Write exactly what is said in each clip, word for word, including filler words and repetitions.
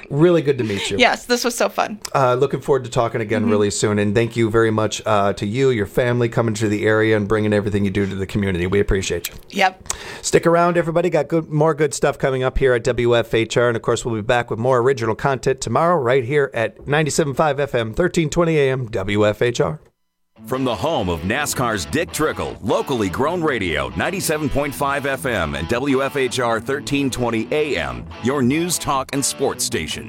Really good to meet you. Yes, this was so fun. Uh, looking forward to talking again mm-hmm. really soon. And thank you very much uh, to you, your family, coming to the area and bringing everything you do to the community. We appreciate you. Yep. Stick around, everybody. Got good, more good stuff coming up here at W F H R. And, of course, we'll be back with more original content tomorrow right here at ninety-seven point five F M, thirteen twenty A M, W F H R. From the home of NASCAR's Dick Trickle, locally grown radio, ninety-seven point five F M and W F H R thirteen twenty A M, your news, talk, and sports station.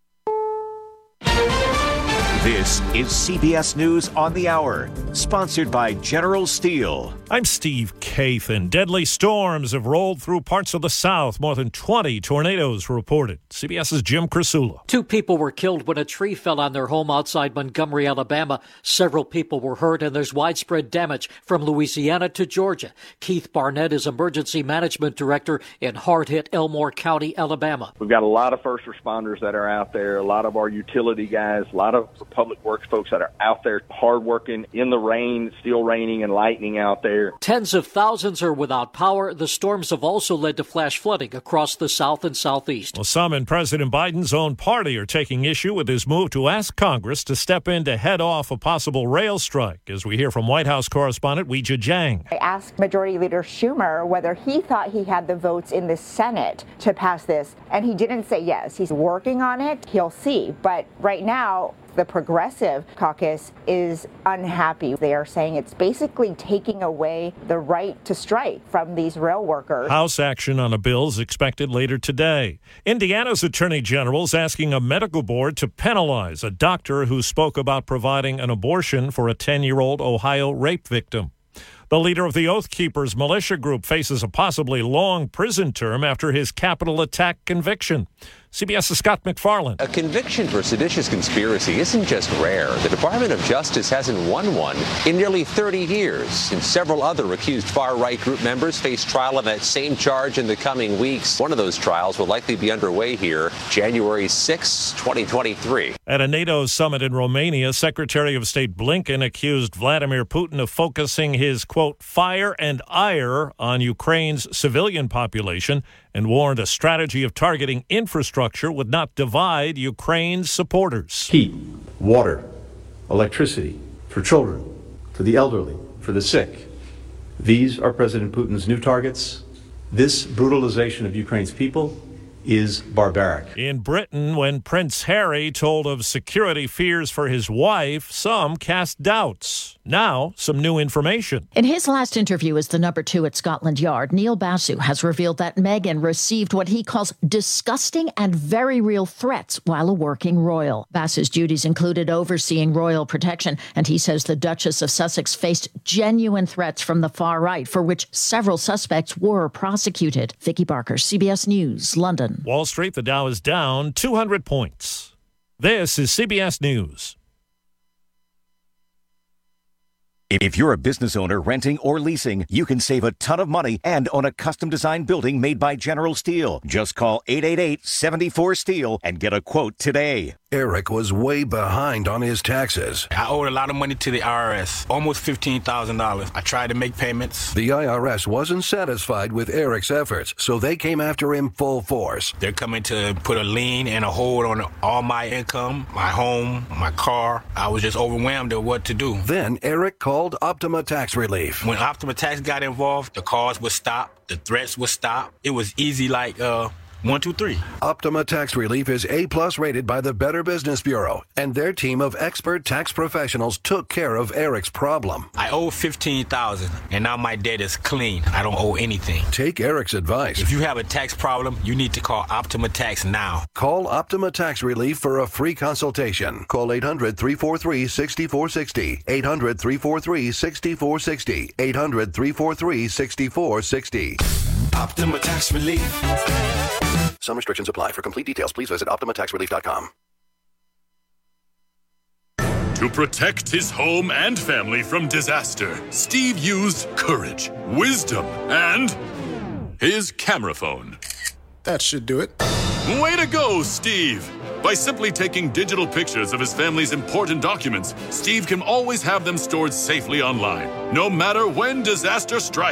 This is C B S News on the Hour, sponsored by General Steel. I'm Steve Kathan. Deadly storms have rolled through parts of the South. More than twenty tornadoes reported. CBS's Jim Krasula. Two people were killed when a tree fell on their home outside Montgomery, Alabama. Several people were hurt, and there's widespread damage from Louisiana to Georgia. Keith Barnett is Emergency Management Director in hard-hit Elmore County, Alabama. We've got a lot of first responders that are out there, a lot of our utility guys, a lot of public works folks that are out there hard-working in the rain, still raining and lightning out there. Tens of thousands are without power. The storms have also led to flash flooding across the south and southeast. Well, some in President Biden's own party are taking issue with his move to ask Congress to step in to head off a possible rail strike, as we hear from White House correspondent Weijia Jiang. I asked Majority Leader Schumer whether he thought he had the votes in the Senate to pass this, and he didn't say yes. He's working on it. He'll see. But right now, the Progressive Caucus is unhappy. They are saying it's basically taking away the right to strike from these rail workers. House action on a bill is expected later today. Indiana's Attorney General is asking a medical board to penalize a doctor who spoke about providing an abortion for a ten-year-old Ohio rape victim. The leader of the Oath Keepers militia group faces a possibly long prison term after his Capitol attack conviction. CBS's Scott McFarland. A conviction for seditious conspiracy isn't just rare. The Department of Justice hasn't won one in nearly thirty years. And several other accused far-right group members face trial on that same charge in the coming weeks. One of those trials will likely be underway here January sixth, twenty twenty-three. At a NATO summit in Romania, Secretary of State Blinken accused Vladimir Putin of focusing his, quote, fire and ire on Ukraine's civilian population and warned a strategy of targeting infrastructure would not divide Ukraine's supporters. Heat, water, electricity for children, for the elderly, for the sick. These are President Putin's new targets. This brutalization of Ukraine's people is barbaric. In Britain, when Prince Harry told of security fears for his wife, some cast doubts. Now, some new information. In his last interview as the number two at Scotland Yard, Neil Basu has revealed that Meghan received what he calls disgusting and very real threats while a working royal. Basu's duties included overseeing royal protection, and he says the Duchess of Sussex faced genuine threats from the far right, for which several suspects were prosecuted. Vicky Barker, C B S News, London. Wall Street, the Dow is down two hundred points. This is C B S News. If you're a business owner renting or leasing, you can save a ton of money and own a custom-designed building made by General Steel. Just call eight eight eight, seven four, STEEL and get a quote today. Eric was way behind on his taxes. I owed a lot of money to the I R S, almost fifteen thousand dollars. I tried to make payments. The I R S wasn't satisfied with Eric's efforts, so they came after him full force. They're coming to put a lien and a hold on all my income, my home, my car. I was just overwhelmed at what to do. Then Eric called Optima Tax Relief. When Optima Tax got involved, the calls would stop, the threats would stop. It was easy like, uh... One, two, three. Optima Tax Relief is A-plus rated by the Better Business Bureau, and their team of expert tax professionals took care of Eric's problem. I owe fifteen thousand dollars, and now my debt is clean. I don't owe anything. Take Eric's advice. If you have a tax problem, you need to call Optima Tax now. Call Optima Tax Relief for a free consultation. Call eight hundred, three four three, six four six zero. eight hundred, three four three, six four six zero. eight hundred, three four three, six four six zero. Optima Tax Relief. Some restrictions apply. For complete details, please visit optima tax relief dot com. To protect his home and family from disaster, Steve used courage, wisdom, and his camera phone. That should do it. Way to go, Steve! By simply taking digital pictures of his family's important documents, Steve can always have them stored safely online, no matter when disaster strikes.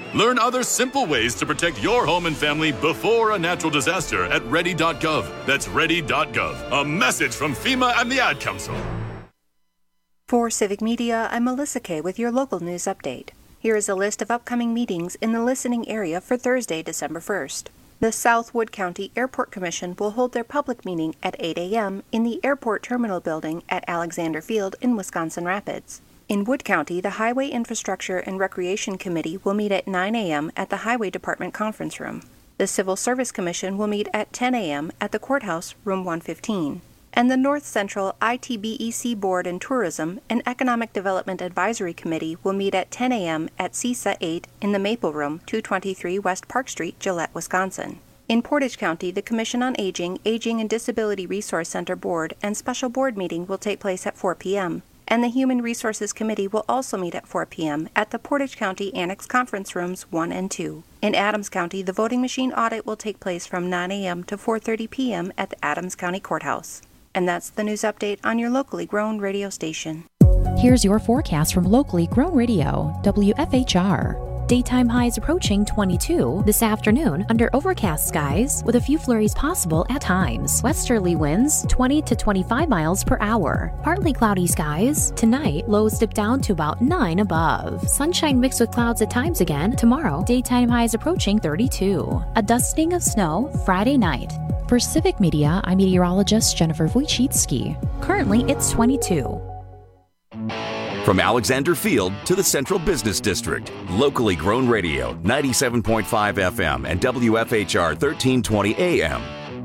Learn other simple ways to protect your home and family before a natural disaster at ready dot gov. That's ready dot gov. A message from FEMA and the Ad Council. For Civic Media, I'm Melissa Kay with your local news update. Here is a list of upcoming meetings in the listening area for Thursday, December first. The South Wood County Airport Commission will hold their public meeting at eight a.m. in the Airport Terminal Building at Alexander Field in Wisconsin Rapids. In Wood County, the Highway Infrastructure and Recreation Committee will meet at nine a.m. at the Highway Department Conference Room. The Civil Service Commission will meet at ten a.m. at the Courthouse, Room one fifteen. And the North Central I T B E C Board and Tourism and Economic Development Advisory Committee will meet at ten a.m. at C I S A eight in the Maple Room, two twenty-three West Park Street, Gillette, Wisconsin. In Portage County, the Commission on Aging, Aging and Disability Resource Center Board and Special Board meeting will take place at four p.m. And the Human Resources Committee will also meet at four p.m. at the Portage County Annex Conference Rooms one and two. In Adams County, the voting machine audit will take place from nine a.m. to four thirty p.m. at the Adams County Courthouse. And that's the news update on your locally grown radio station. Here's your forecast from locally grown radio, W F H R. Daytime highs approaching twenty-two this afternoon under overcast skies with a few flurries possible at times. Westerly winds twenty to twenty-five miles per hour. Partly cloudy skies. Tonight, lows dip down to about nine above. Sunshine mixed with clouds at times again. Tomorrow, daytime highs approaching thirty-two. A dusting of snow Friday night. For Civic Media, I'm meteorologist Jennifer Wojcicki. Currently, it's twenty-two. From Alexander Field to the Central Business District, locally grown radio, ninety-seven point five F M and W F H R thirteen twenty A M.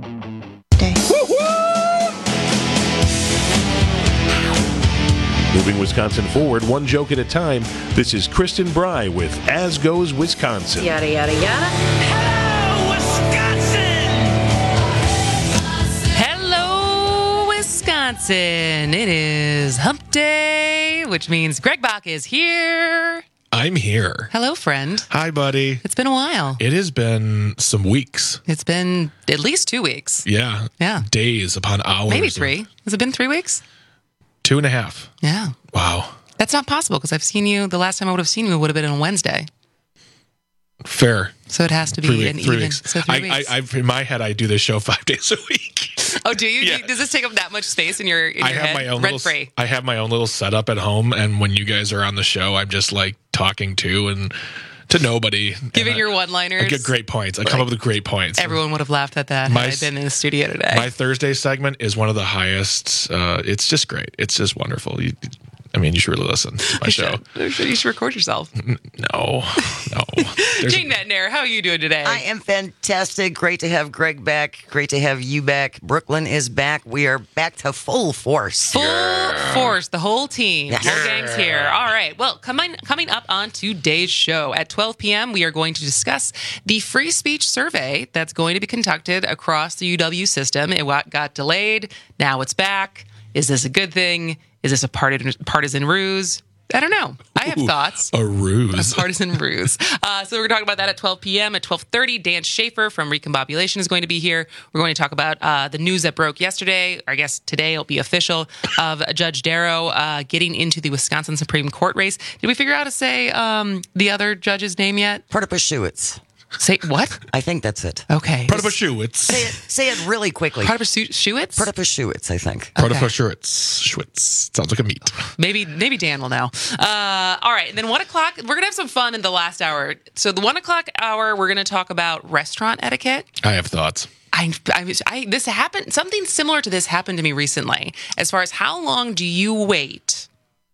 Moving Wisconsin forward, one joke at a time. This is Kristen Bry with As Goes Wisconsin. Yada, yada, yada. Hello, Wisconsin! Hello, Wisconsin. It is hump day, which means Greg Bach is here. I'm here. Hello, friend. Hi, buddy. It's been a while. It has been some weeks. It's been at least two weeks. Yeah. Yeah. Days upon hours. Maybe three. Has it been three weeks? Two and a half. Yeah. Wow. That's not possible because I've seen you, the last time I would have seen you would have been on Wednesday. Fair. So it has to be three an week, three even. Weeks. So three I, weeks. I, I've, in my head, I do this show five days a week. Oh, do you? Yeah. do you? Does this take up that much space in your, in I your have head? my own Rent little, free. I have my own little setup at home, and when you guys are on the show, I'm just like talking to and to nobody. Giving I, your one-liners. I get great points. I come like, up with great points. Everyone would have laughed at that my, had I been in the studio today. My Thursday segment is one of the highest. Uh, it's just great. It's just wonderful. You, I mean, you should really listen to my show. You should, you should record yourself. No, no. Jane Metner, how are you doing today? I am fantastic. Great to have Greg back. Great to have you back. Brooklyn is back. We are back to full force. Full yeah. force. The whole team. Yes. The whole gang's here. All right. Well, coming coming up on today's show at twelve p.m., we are going to discuss the free speech survey that's going to be conducted across the U W system. It got delayed. Now it's back. Is this a good thing? Is this a partisan ruse? I don't know. I have Ooh, thoughts. A ruse. A partisan ruse. Uh, so we're talking about that at twelve p.m. At twelve thirty, Dan Schaefer from Recombobulation is going to be here. We're going to talk about uh, the news that broke yesterday, or I guess today it'll be official, of Judge Darrow uh, getting into the Wisconsin Supreme Court race. Did we figure out how to say um, the other judge's name yet? Protopashewitz. Say what? I think that's it. Okay. Protopashewitz. Say it, say it really quickly. Protopashewitz? Protopashewitz, I think. Okay. Protopashewitz. Schwitz. Sounds like a meat. Maybe maybe Dan will know. Uh, all right. And then one o'clock, we're going to have some fun in the last hour. So the one o'clock hour, we're going to talk about restaurant etiquette. I have thoughts. I, I, I this happened, something similar to this happened to me recently. As far as how long do you wait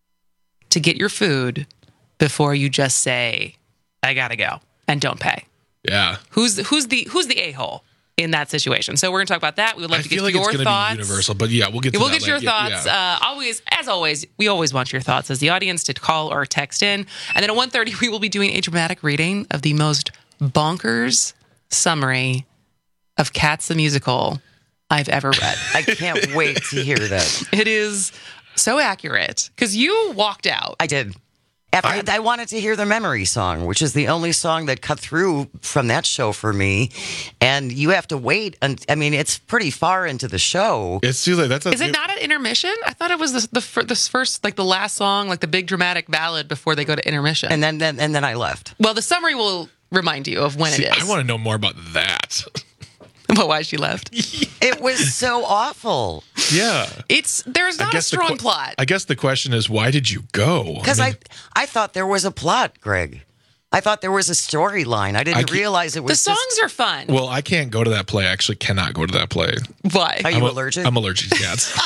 to get your food before you just say, I got to go, and don't pay? Yeah. Who's who's the who's the a-hole in that situation? So we're going to talk about that. We would love I to get feel like your it's thoughts. Be universal, but yeah, we'll get to we'll that get your later. thoughts. Yeah. Uh, always, as always, we always want your thoughts as the audience to call or text in. And then at one thirty, we will be doing a dramatic reading of the most bonkers summary of Cats the Musical I've ever read. I can't wait to hear that. It is so accurate because you walked out. I did. After, I, I wanted to hear the Memory song, which is the only song that cut through from that show for me. And you have to wait. And I mean, it's pretty far into the show. It's too late. That's a, Is it not an intermission? I thought it was the, the fir- this first, like the last song, like the big dramatic ballad before they go to intermission. And then, then and then I left. Well, the summary will remind you of when See, it is. I want to know more about that. About why she left. It was so awful. Yeah. It's there's not a strong the, plot. I guess the question is, why did you go? Because I, I, mean, I, I thought there was a plot, Greg. I thought there was a storyline. I didn't I realize it was. The songs just... are fun. Well, I can't go to that play. I actually cannot go to that play. Why? Are you I'm a, allergic? I'm allergic to cats.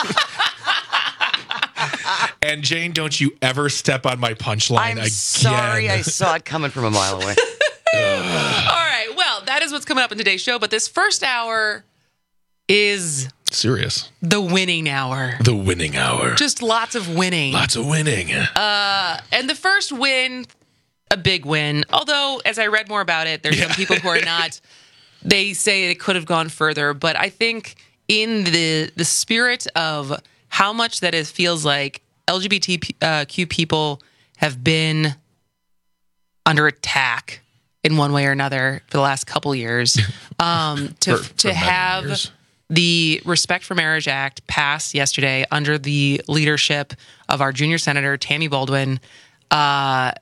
And Jane, don't you ever step on my punchline I'm again. sorry. I saw it coming from a mile away. All right. Well, that is what's coming up in today's show. But this first hour is serious. The winning hour. The winning hour. Just lots of winning. Lots of winning. Uh, and the first win, a big win. Although, as I read more about it, there's yeah. some people who are not. They say it could have gone further, but I think in the the spirit of how much that it feels like L G B T Q people have been under attack in one way or another for the last couple years, um, to for, to for have years. The Respect for Marriage Act passed yesterday under the leadership of our junior senator Tammy Baldwin. Uh,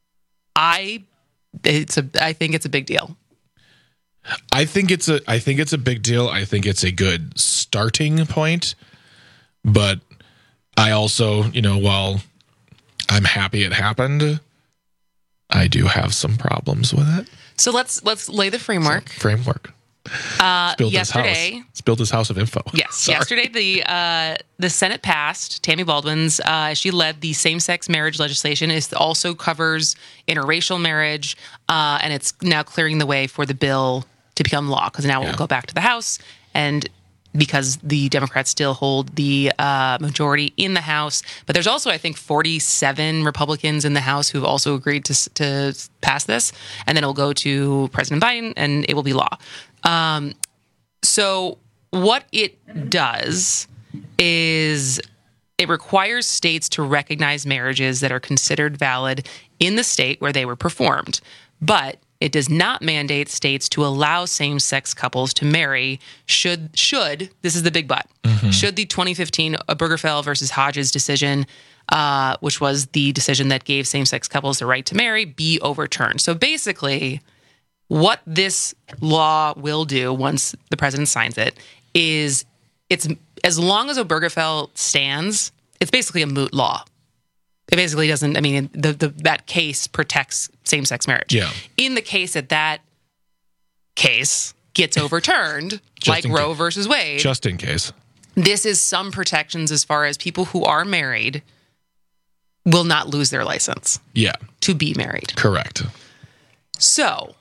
I it's a I think it's a big deal. I think it's a I think it's a big deal. I think it's a good starting point, but I also, you know, while I'm happy it happened, I do have some problems with it. So let's let's lay the framework. So, framework. Uh, Build yesterday, this house. Let's build this house of info. Yes, Sorry. yesterday the uh, the Senate passed Tammy Baldwin's. Uh, she led the same-sex marriage legislation. It also covers interracial marriage, uh, and it's now clearing the way for the bill to become law. Because now yeah. it will go back to the House, and because the Democrats still hold the uh, majority in the House. But there's also, I think, forty-seven Republicans in the House who've also agreed to to pass this. And then it'll go to President Biden, and it will be law. Um, so what it does is it requires states to recognize marriages that are considered valid in the state where they were performed. But it does not mandate states to allow same-sex couples to marry should, should this is the big but, mm-hmm. should the twenty fifteen Obergefell versus Hodges decision, uh, which was the decision that gave same-sex couples the right to marry, be overturned. So basically, what this law will do once the president signs it is it's as long as Obergefell stands, it's basically a moot law. It basically doesn't, I mean, the, the that case protects same-sex marriage. Yeah. In the case that that case gets overturned, like in Roe ca- versus Wade. Just in case. This is some protections as far as people who are married will not lose their license. Yeah. To be married. Correct. So,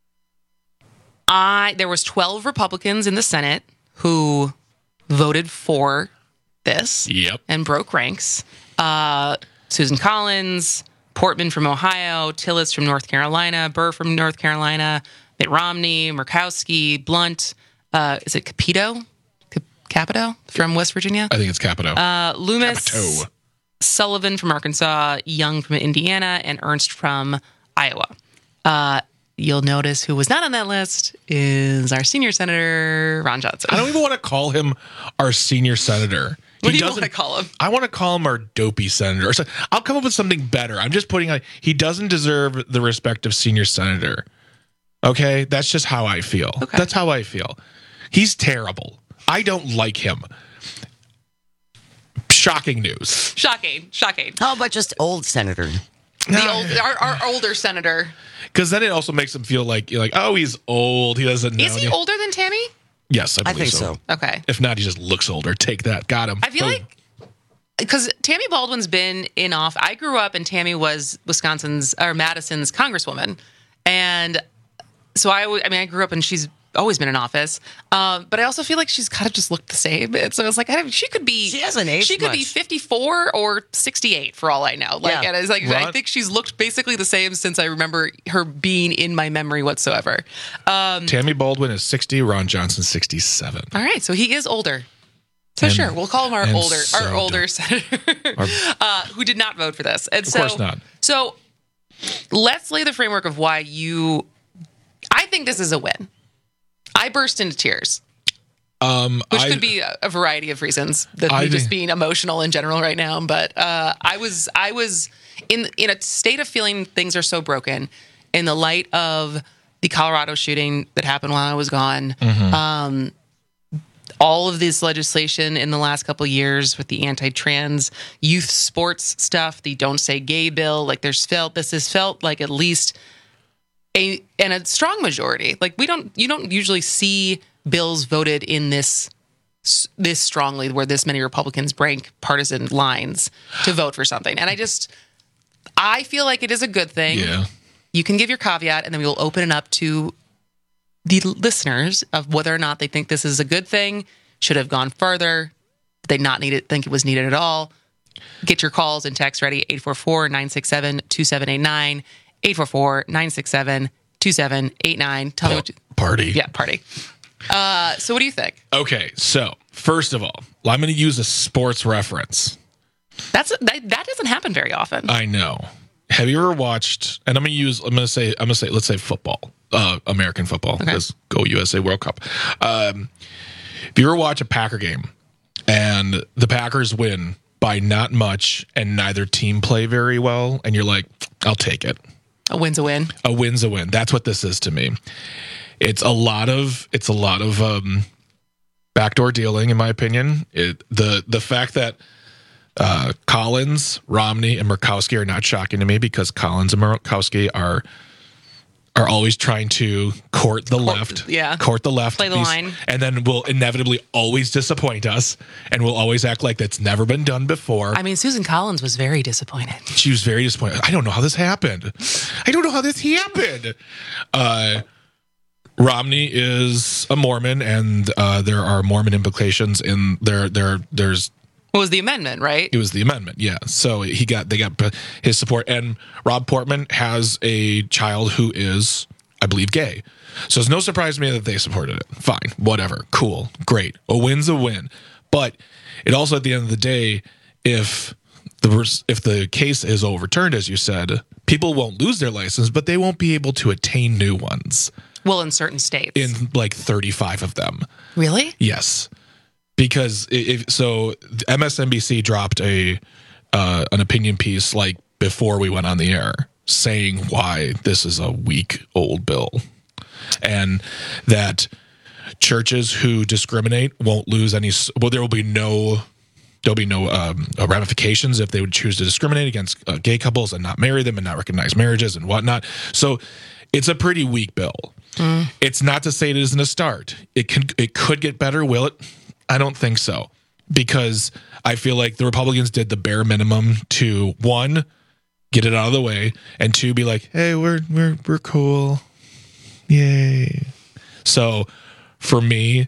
I there was twelve Republicans in the Senate who voted for this. Yep. And broke ranks. Uh, Susan Collins, Portman from Ohio, Tillis from North Carolina, Burr from North Carolina, Mitt Romney, Murkowski, Blunt. Uh, is it Capito? Cap- Capito from West Virginia? I think it's Capito. Uh, Loomis, Capito. Sullivan from Arkansas, Young from Indiana, and Ernst from Iowa. Uh, you'll notice who was not on that list is our senior senator, Ron Johnson. I don't even want to call him our senior senator. What He do you want doesn't- to call him? I want to call him our dopey senator. Or so, I'll come up with something better. I'm just putting like he doesn't deserve the respect of senior senator. Okay, that's just how I feel. Okay. That's how I feel. He's terrible. I don't like him. Shocking news. Shocking, shocking. How about just old senator? The old, our, our older senator. Because then it also makes him feel like you're like, oh, he's old. He doesn't know. Is he older than Tammy? Yes, I I believe think so. Okay. If not, he just looks older. Take that. Got him. I feel Boom. like because Tammy Baldwin's been in off. I grew up and Tammy was Wisconsin's or Madison's congresswoman, and so I. w- I mean, I grew up and she's always been in office. Um, but I also feel like she's kind of just looked the same. And so it's like I don't, she could be. She hasn't aged She could be much. fifty-four or sixty-eight for all I know. Like, Yeah. and it's like I Ron- think she's looked basically the same since I remember her being in my memory whatsoever. Um, Tammy Baldwin is sixty. Ron Johnson sixty-seven. all right, so he is older. So and, sure, we'll call him our older, so our older senator, uh, who did not vote for this. And of so, course not. So let's lay the framework of why you. I think this is a win. I burst into tears. Um, Which I, could be a, a variety of reasons. That I me just think- being emotional in general right now. But uh, I was, I was in in a state of feeling things are so broken in the light of the Colorado shooting that happened while I was gone. Mm-hmm. Um, all of this legislation in the last couple of years with the anti-trans youth sports stuff, the Don't Say Gay bill, like there's felt this has felt like at least a and a strong majority. Like we don't, you don't usually see bills voted in this this strongly where this many Republicans break partisan lines to vote for something. And I just, I feel like it is a good thing. Yeah. You can give your caveat and then we will open it up to the listeners of whether or not they think this is a good thing, should have gone further, did they not need it, think it was needed at all. Get your calls and text ready, eight four four, nine six seven, two seven eight nine, eight four four, nine six seven, two seven eight nine. Tell me what you... Party. Yeah, party. Uh, so what do you think? Okay, so first of all, I'm going to use a sports reference. That's that, that doesn't happen very often. I know. Have you ever watched? And I'm going to use. I'm going to say. I'm going to say. Let's say football, uh, American football. Okay. Let's go U S A World Cup. Um, if you ever watch a Packer game and the Packers win by not much, and neither team play very well, and you're like, I'll take it. A win's a win. A win's a win. That's what this is to me. It's a lot of it's a lot of um, backdoor dealing, in my opinion. It, the the fact that uh, Collins, Romney, and Murkowski are not shocking to me because Collins and Murkowski are are always trying to court the Court- left, yeah. court the left, Play the these- line. and then will inevitably always disappoint us, and will always act like that's never been done before. I mean, Susan Collins was very disappointed. She was very disappointed. I don't know how this happened. I don't know how this happened. Uh, Romney is a Mormon, and uh, there are Mormon implications in there. There, there's. What was the amendment, right? It was the amendment, yeah. So he got they got his support, and Rob Portman has a child who is, I believe, gay. So it's no surprise to me that they supported it. Fine, whatever, cool, great. A win's a win, but it also at the end of the day, if the if the case is overturned, as you said, people won't lose their license, but they won't be able to attain new ones. Well, in certain states. In like thirty-five of them. Really? Yes. Because if so, M S N B C dropped a uh, an opinion piece like before we went on the air saying why this is a weak old bill, and that churches who discriminate won't lose any. Well, there will be no there'll be no um, ramifications if they would choose to discriminate against uh, gay couples and not marry them and not recognize marriages and whatnot. So it's a pretty weak bill. Mm. It's not to say it isn't a start. It can it could get better. Will it? I don't think so, because I feel like the Republicans did the bare minimum to, one, get it out of the way, and two, be like, hey, we're we're we're cool. Yay. So for me,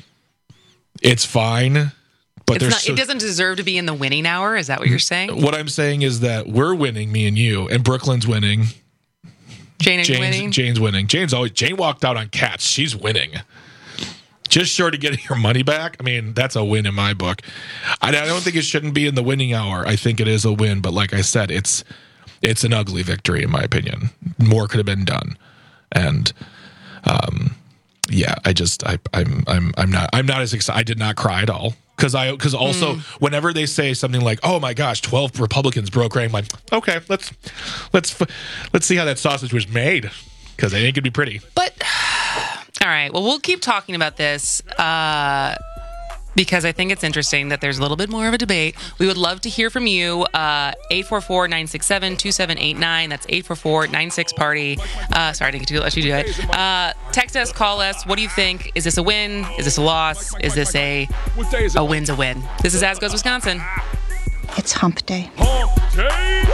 it's fine. But It's there's not, so, it doesn't deserve to be in the winning hour. Is that what you're saying? what I'm saying is that we're winning, me and you, and Brooklyn's winning. Jane is Jane's, winning. Jane's winning. Jane's always Jane walked out on Cats. She's winning. Just short of getting her money back. I mean, that's a win in my book. I, I don't think it shouldn't be in the winning hour. I think it is a win, but like I said, it's it's an ugly victory in my opinion. More could have been done, and um, yeah, I just I I'm I'm I'm not I'm not as excited. I did not cry at all because I because also mm. whenever they say something like, oh my gosh, twelve Republicans broke rank, I'm like, okay, let's let's let's see how that sausage was made, because it ain't gonna be pretty. But all right, well, we'll keep talking about this uh, because I think it's interesting that there's a little bit more of a debate. We would love to hear from you. Uh, eight four four, nine six seven, two seven eight nine. That's eight four four, nine six party. Uh, sorry, I didn't get to let you do it. Uh, text us, call us. What do you think? Is this a win? Is this a loss? Is this a a win's a win? This is As Goes Wisconsin. It's hump day. Hump day!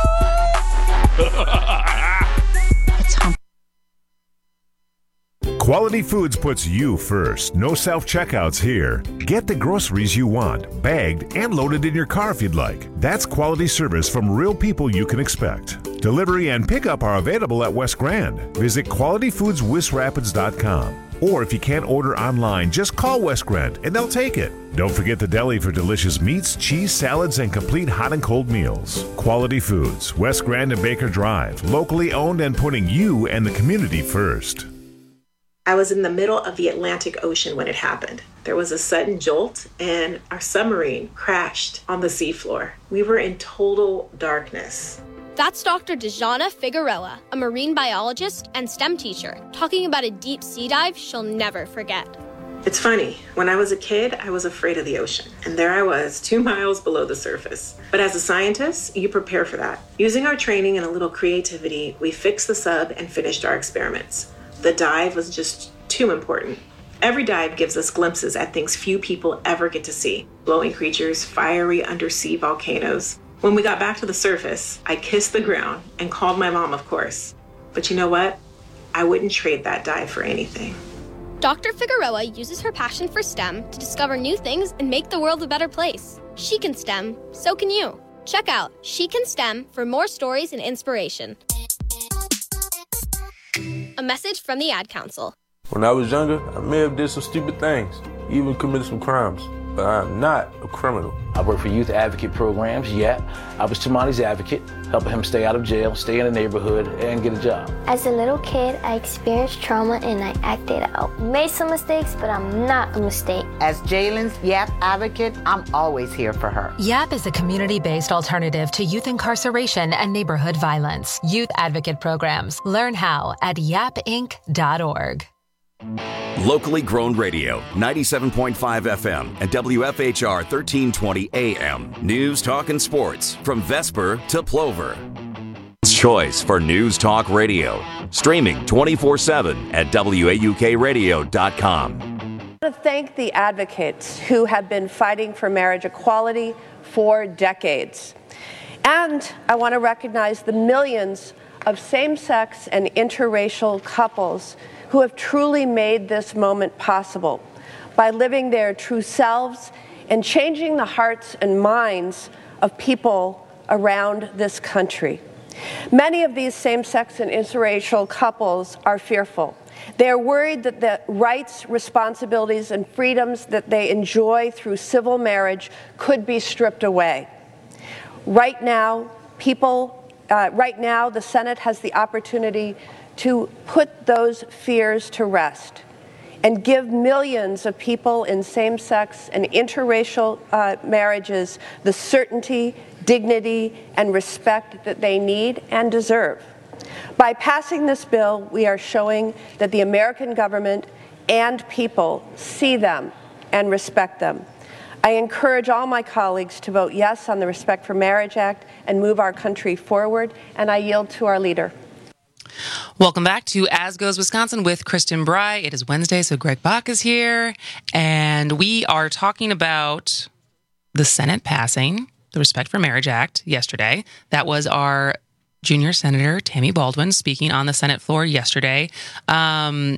It's hump. Quality Foods puts you first. No self-checkouts here. Get the groceries you want, bagged and loaded in your car if you'd like. That's quality service from real people you can expect. Delivery and pickup are available at West Grand. Visit quality foods west rapids dot com. Or if you can't order online, just call Westgrand and they'll take it. Don't forget the deli for delicious meats, cheese, salads, and complete hot and cold meals. Quality Foods, Westgrand and Baker Drive, locally owned and putting you and the community first. I was in the middle of the Atlantic Ocean when it happened. There was a sudden jolt and our submarine crashed on the seafloor. We were in total darkness. That's Doctor Dejana Figueroa, a marine biologist and STEM teacher, talking about a deep sea dive she'll never forget. It's funny, when I was a kid, I was afraid of the ocean, and there I was, two miles below the surface. But as a scientist, you prepare for that. Using our training and a little creativity, we fixed the sub and finished our experiments. The dive was just too important. Every dive gives us glimpses at things few people ever get to see. Glowing creatures, fiery undersea volcanoes. When we got back to the surface, I kissed the ground and called my mom, of course. But you know what? I wouldn't trade that dive for anything. Doctor Figueroa uses her passion for STEM to discover new things and make the world a better place. She can STEM, so can you. Check out She Can STEM for more stories and inspiration. A message from the Ad Council. When I was younger, I may have did some stupid things, even committed some crimes, but I'm not a criminal. I work for youth advocate programs, yeah. I was Tamani's advocate, helping him stay out of jail, stay in the neighborhood, and get a job. As a little kid, I experienced trauma and I acted out. Made some mistakes, but I'm not a mistake. As Jalen's YAP advocate, I'm always here for her. YAP is a community-based alternative to youth incarceration and neighborhood violence. Youth advocate programs. Learn how at yap inc dot org. Locally grown radio, ninety-seven point five F M and W F H R thirteen twenty A M. News, talk, and sports from Vesper to Plover. Choice for News Talk Radio. Streaming twenty-four seven at W A U K radio dot com. I want to thank the advocates who have been fighting for marriage equality for decades. And I want to recognize the millions of same-sex and interracial couples who have truly made this moment possible by living their true selves and changing the hearts and minds of people around this country. Many of these same-sex and interracial couples are fearful. They are worried that the rights, responsibilities, and freedoms that they enjoy through civil marriage could be stripped away. Right now, people, uh, right now, the Senate has the opportunity to put those fears to rest and give millions of people in same-sex and interracial uh, marriages the certainty, dignity, and respect that they need and deserve. By passing this bill, we are showing that the American government and people see them and respect them. I encourage all my colleagues to vote yes on the Respect for Marriage Act and move our country forward, and I yield to our leader. Welcome back to As Goes Wisconsin with Kristen Bry. It is Wednesday, so Greg Bach is here, and we are talking about the Senate passing the Respect for Marriage Act yesterday. That was our junior Senator Tammy Baldwin speaking on the Senate floor yesterday. Um,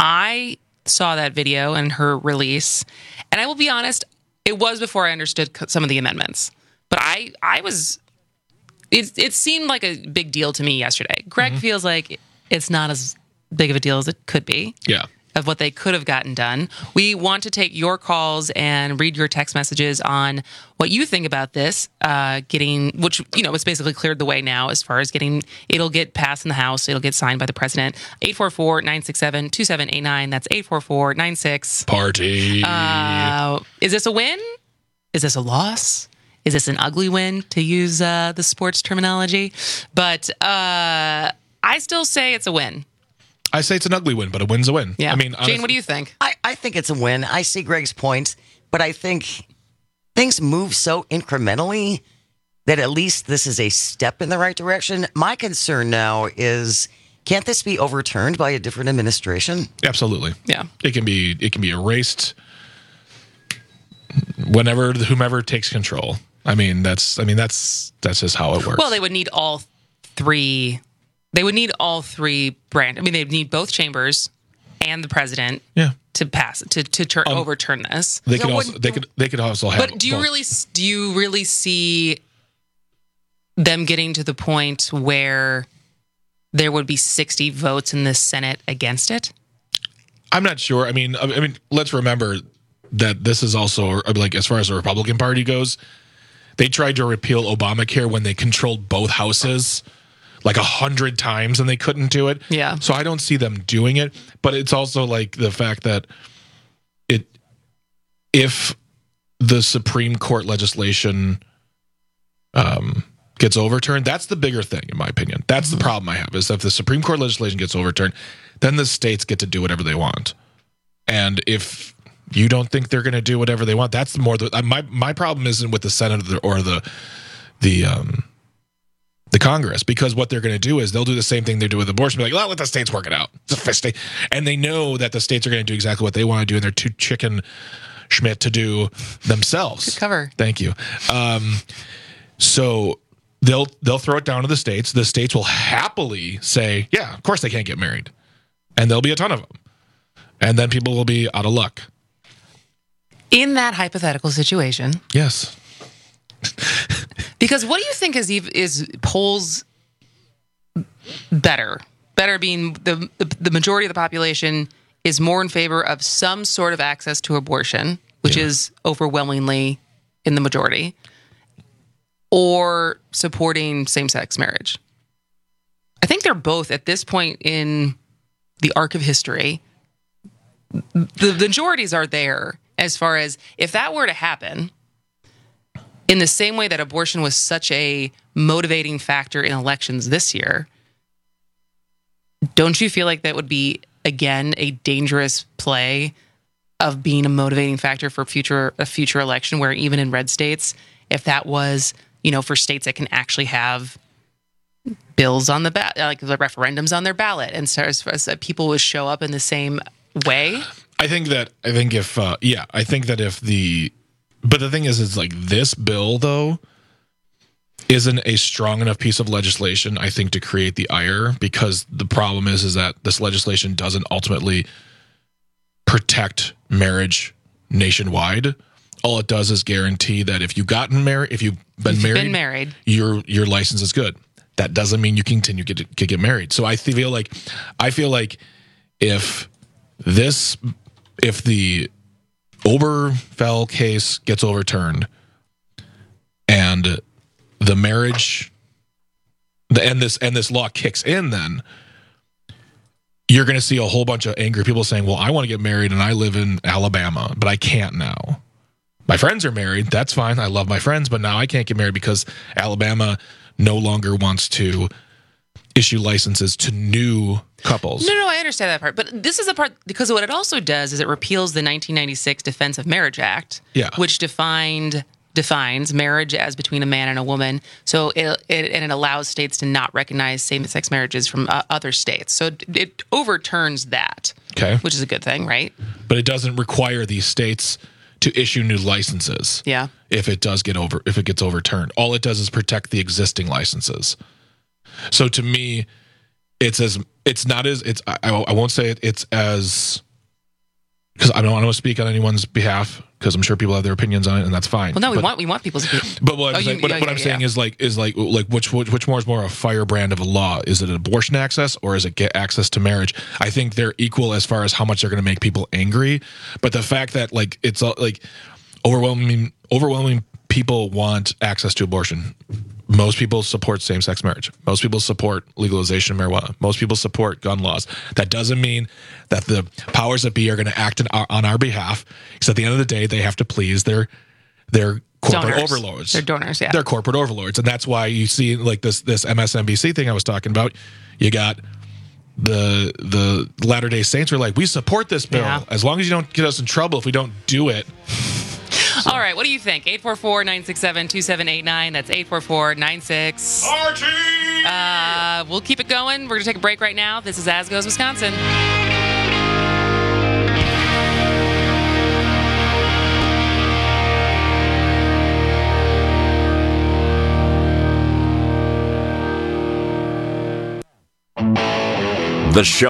I saw that video and her release, and I will be honest, it was before I understood some of the amendments. But I, I was... It, it seemed like a big deal to me yesterday. Greg mm-hmm. feels like it's not as big of a deal as it could be. Yeah. Of what they could have gotten done. We want to take your calls and read your text messages on what you think about this, uh, getting, which, you know, it's basically cleared the way now as far as getting, it'll get passed in the House, it'll get signed by the president. eight four four, nine six seven, two seven eight nine. That's eight four four, nine six. Party. Uh, is this a win? Is this a loss? Is this an ugly win, to use uh, the sports terminology? But uh, I still say it's a win. I say it's an ugly win, but a win's a win. Yeah. I mean, Jane, honestly, what do you think? I, I think it's a win. I see Greg's point, but I think things move so incrementally that at least this is a step in the right direction. My concern now is, can't this be overturned by a different administration? Absolutely. Yeah. It can be. It can be erased whenever whomever takes control. I mean, that's. I mean, that's that's just how it works. Well, they would need all three. They would need all three branch. I mean, they'd need both chambers and the president. Yeah. To pass to to tur- um, overturn this. They could also. They could. They could also have. But do you both. really? Do you really see them getting to the point where there would be sixty votes in the Senate against it? I'm not sure. I mean, I mean, let's remember that this is also like as far as the Republican Party goes, they tried to repeal Obamacare when they controlled both houses like a hundred times and they couldn't do it. Yeah. So I don't see them doing it. But it's also like the fact that it if the Supreme Court legislation um, gets overturned, that's the bigger thing, in my opinion. That's mm-hmm. the problem I have, is that if the Supreme Court legislation gets overturned, then the states get to do whatever they want. And if you don't think they're going to do whatever they want, that's more the, my my problem isn't with the Senate or the or the the, um, the Congress, because what they're going to do is they'll do the same thing they do with abortion. Be like, well, let the states work it out. And they know that the states are going to do exactly what they want to do, and they're too chicken Schmidt to do themselves. Good cover. Thank you. Um, so they'll they'll throw it down to the states. The states will happily say, yeah, of course they can't get married. And there'll be a ton of them. And then people will be out of luck. In that hypothetical situation. Yes. Because what do you think is is polls better? Better being the, the the majority of the population is more in favor of some sort of access to abortion, which yeah. is overwhelmingly in the majority, or supporting same-sex marriage. I think they're both at this point in the arc of history. The, the majorities are there as far as if that were to happen, in the same way that abortion was such a motivating factor in elections this year, don't you feel like that would be, again, a dangerous play of being a motivating factor for future a future election, where even in red states, if that was, you know, for states that can actually have bills on the ballot, like the referendums on their ballot, and so as, as people would show up in the same way? I think that, I think if, uh, yeah, I think that if the, but the thing is, it's like this bill, though, isn't a strong enough piece of legislation, I think, to create the ire, because the problem is, is that this legislation doesn't ultimately protect marriage nationwide. All it does is guarantee that if you've gotten married, if you've been if married, been married, your your license is good. That doesn't mean you continue to get, to get married. So I feel like, I feel like if this, if the Oberfell case gets overturned and the marriage and this and this law kicks in, then you're going to see a whole bunch of angry people saying, well, I want to get married and I live in Alabama, but I can't now. My friends are married. That's fine. I love my friends, but now I can't get married because Alabama no longer wants to issue licenses to new couples. No, no, I understand that part. But this is the part, because what it also does is it repeals the nineteen ninety-six Defense of Marriage Act, yeah. which defined defines marriage as between a man and a woman. So it, it and it allows states to not recognize same-sex marriages from uh, other states. So it, it overturns that, okay, which is a good thing, right? But it doesn't require these states to issue new licenses. Yeah. If it does get over, if it gets overturned, all it does is protect the existing licenses. So to me, it's as it's not as it's. I, I won't say it, it's as, because I don't want to speak on anyone's behalf, because I'm sure people have their opinions on it, and that's fine. Well, no, we but, want we want people's opinions. But what, oh, I'm, you, saying, what, yeah, what yeah, I'm yeah. saying is like is like like which which which more is more a firebrand of a law? Is it abortion access, or is it get access to marriage? I think they're equal as far as how much they're going to make people angry. But the fact that like it's like overwhelming overwhelming people want access to abortion. Most people support same-sex marriage. Most people support legalization of marijuana. Most people support gun laws. That doesn't mean that the powers that be are going to act in our, on our behalf, because at the end of the day, they have to please their their corporate Donors. overlords. They're donors, yeah. They're corporate overlords, and that's why you see like this this M S N B C thing I was talking about. You got the the Latter-day Saints are like, we support this bill Yeah. as long as you don't get us in trouble if we don't do it. So. All right, what do you think? eight four four, nine six seven, two seven eight nine. That's eight four four, nine six. Archie! Uh, we'll keep it going. We're going to take a break right now. This is As Goes Wisconsin. The show.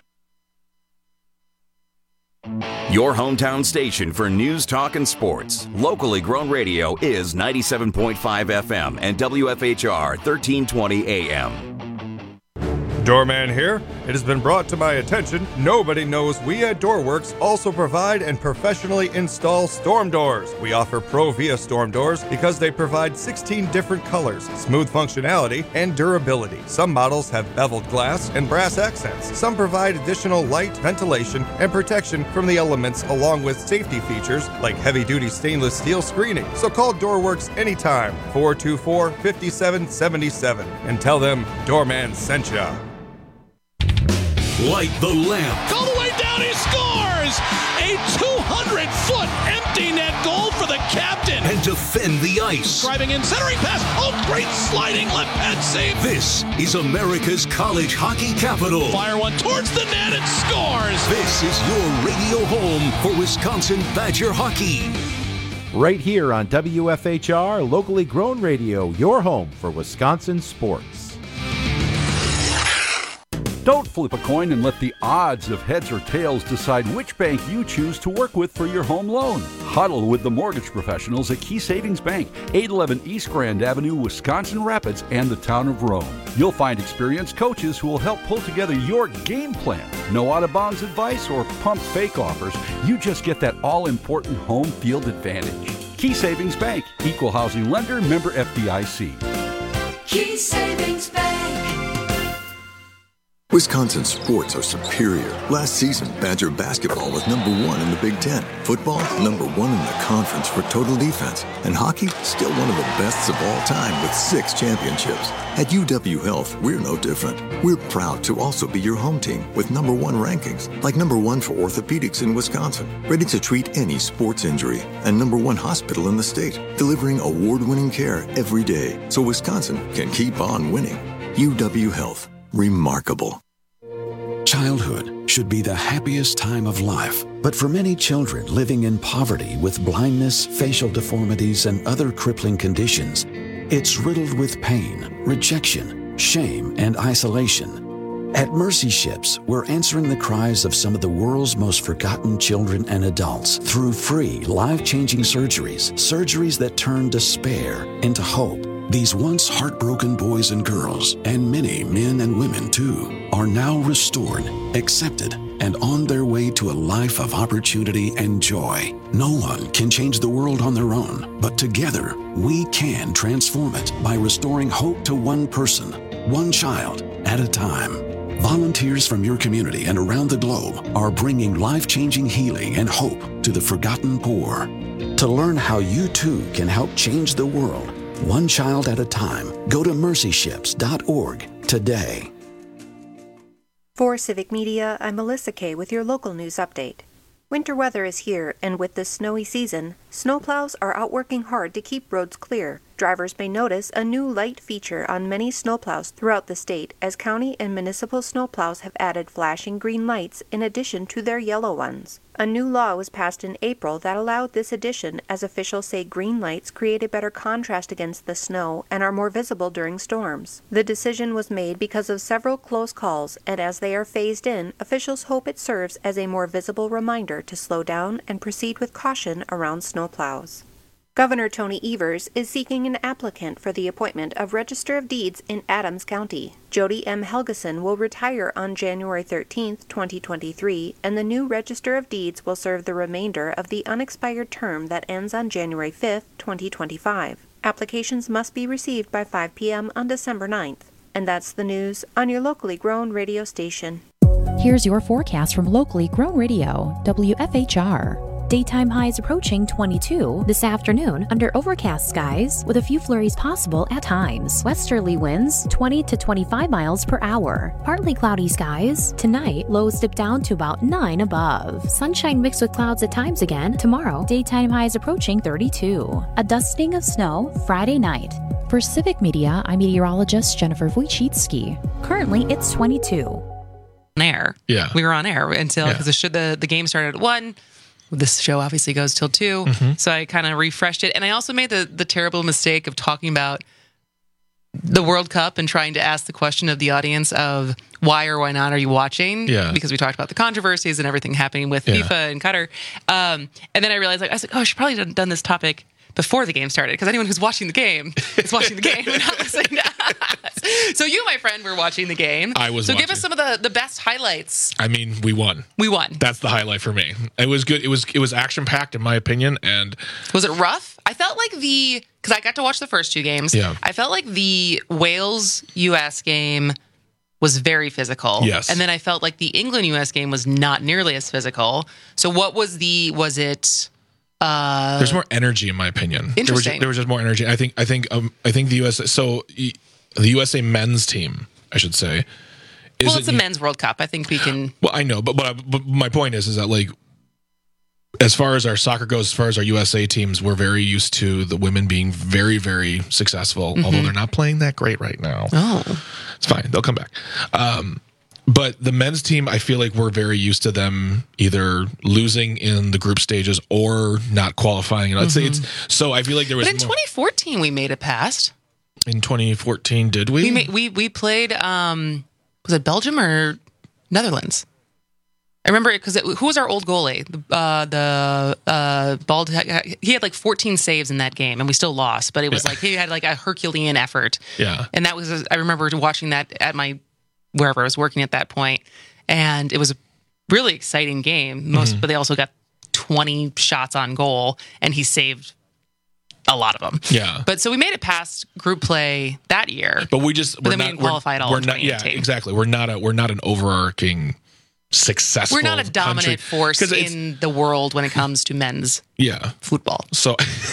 Your hometown station for news, talk, and sports. Locally grown radio is ninety-seven point five F M and W F H R thirteen twenty A M. Doorman here. It has been brought to my attention, nobody knows we at Doorworks also provide and professionally install storm doors. We offer Pro-Via storm doors because they provide sixteen different colors, smooth functionality, and durability. Some models have beveled glass and brass accents. Some provide additional light, ventilation, and protection from the elements along with safety features like heavy-duty stainless steel screening. So call Doorworks anytime, four two four, five seven seven seven, and tell them Doorman sent ya. Light the lamp. All the way down, he scores! A two hundred foot empty net goal for the captain. And defend the ice. Driving in, centering pass. Oh, great sliding left pad save. This is America's college hockey capital. Fire one towards the net and scores. This is your radio home for Wisconsin Badger hockey. Right here on W F H R, locally grown radio, your home for Wisconsin sports. Don't flip a coin and let the odds of heads or tails decide which bank you choose to work with for your home loan. Huddle with the mortgage professionals at Key Savings Bank, eight eleven East Grand Avenue, Wisconsin Rapids, and the town of Rome. You'll find experienced coaches who will help pull together your game plan. No out-of-bounds advice or pump fake offers. You just get that all-important home field advantage. Key Savings Bank, equal housing lender, member F D I C. Key Savings Bank. Wisconsin sports are superior. Last season, Badger basketball was number one in the Big Ten. Football, number one in the conference for total defense. And hockey, still one of the bests of all time with six championships. At U W Health, we're no different. We're proud to also be your home team with number one rankings, like number one for orthopedics in Wisconsin, ready to treat any sports injury, and number one hospital in the state, delivering award-winning care every day so Wisconsin can keep on winning. U W Health. Remarkable. Childhood should be the happiest time of life, but for many children living in poverty with blindness, facial deformities, and other crippling conditions, it's riddled with pain, rejection, shame, and isolation. At Mercy Ships, we're answering the cries of some of the world's most forgotten children and adults through free, life-changing surgeries, surgeries that turn despair into hope. These once heartbroken boys and girls, and many men and women too, are now restored, accepted, and on their way to a life of opportunity and joy. No one can change the world on their own, but together we can transform it by restoring hope to one person, one child at a time. Volunteers from your community and around the globe are bringing life-changing healing and hope to the forgotten poor. To learn how you too can help change the world, one child at a time, go to mercy ships dot org today. For Civic Media, I'm Melissa Kay with your local news update. Winter weather is here, and with this snowy season, snowplows are out working hard to keep roads clear. Drivers may notice a new light feature on many snowplows throughout the state as county and municipal snowplows have added flashing green lights in addition to their yellow ones. A new law was passed in April that allowed this addition, as officials say green lights create a better contrast against the snow and are more visible during storms. The decision was made because of several close calls, and as they are phased in, officials hope it serves as a more visible reminder to slow down and proceed with caution around snowplows. Governor Tony Evers is seeking an applicant for the appointment of Register of Deeds in Adams County. Jody M. Helgeson will retire on January thirteenth, twenty twenty-three, and the new Register of Deeds will serve the remainder of the unexpired term that ends on January fifth, twenty twenty-five. Applications must be received by five p.m. on December ninth. And that's the news on your locally grown radio station. Here's your forecast from locally grown radio, W F H R. Daytime highs approaching twenty-two this afternoon under overcast skies with a few flurries possible at times. Westerly winds twenty to twenty-five miles per hour. Partly cloudy skies. Tonight, lows dip down to about nine above. Sunshine mixed with clouds at times again. Tomorrow, daytime highs approaching thirty-two. A dusting of snow Friday night. For Civic Media, I'm meteorologist Jennifer Wojcicki. Currently, it's twenty-two. On air. Yeah. We were on air until, because Yeah. the, the, the game started at one. This show obviously goes till two. Mm-hmm. So I kind of refreshed it. And I also made the, the terrible mistake of talking about the World Cup and trying to ask the question of the audience of why or why not are you watching? Yeah. Because we talked about the controversies and everything happening with Yeah. FIFA and Qatar. Um, and then I realized, like, I was like, oh, I should probably have done this topic before the game started, because anyone who's watching the game is watching the game and not listening to So you, my friend, were watching the game. I was So watching. give us some of the, the best highlights. I mean, we won. We won. That's the highlight for me. It was good. It was it was action packed in my opinion. And Was it rough? I felt like the, because I got to watch the first two games. Yeah. I felt like the Wales-U S game was very physical. Yes. And then I felt like the England-U S game was not nearly as physical. So what was the, was it... Uh, there's more energy in my opinion. There was, Interesting. there was just more energy. I think I think um, I think the U S A so y- the U S A men's team, I should say. well, isn't- it's a men's World Cup. I think we can... Well, I know, but but, I, but my point is is that like as far as our soccer goes, as far as our U S A teams, we're very used to the women being very, very successful, Mhm. although they're not playing that great right now. Oh. It's fine. They'll come back. Um, but the men's team, I feel like we're very used to them either losing in the group stages or not qualifying. And I'd say it's so I feel like there was But in more, twenty fourteen, we made it past. in twenty fourteen, did we? We made, we we played. Um, was it Belgium or Netherlands? I remember it because who was our old goalie? The uh, the uh, bald. He had like fourteen saves in that game, and we still lost. But it was Yeah. like he had like a Herculean effort. Yeah. And that was I remember watching that at my wherever I was working at that point, and it was a really exciting game. Most, Mhm. but they also got twenty shots on goal, and he saved a lot of them. Yeah. But so we made it past group play that year. But we just But we're then we not didn't qualify at all We're in not. Yeah, twenty eighteen. exactly. We're not a we're not an overarching successful. We're not a dominant country. force 'Cause it's- in the world when it comes to men's Yeah. football. So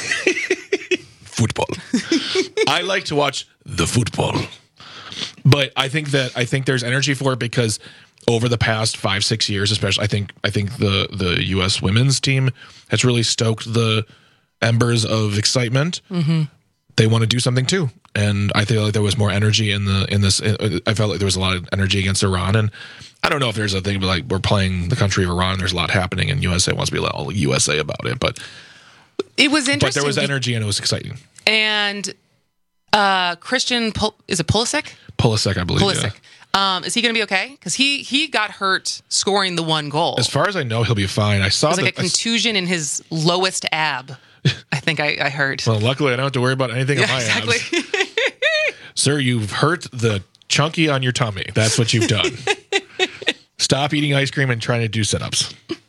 football. I like to watch the football. But I think that I think there's energy for it because over the past five, six years, especially I think I think the the U S women's team has really stoked the embers of excitement. Mm-hmm. They want to do something too. And I feel like there was more energy in the in this I felt like there was a lot of energy against Iran. And I don't know if there's a thing but like we're playing the country of Iran, there's a lot happening and U S A wants to be all U S A about it. But It was interesting. but there was energy and it was exciting. And uh, Christian, Pul- is it Pulisic? Pulisic, I believe. Pulisic. Yeah. Um, is he going to be okay? Because he he got hurt scoring the one goal. As far as I know, he'll be fine. I It saw was like that. a contusion in his lowest ab. I think I, I heard. Well, luckily, I don't have to worry about anything Yeah, on my exactly. abs. Sir, you've hurt the chunky on your tummy. That's what you've done. Stop eating ice cream and trying to do sit-ups.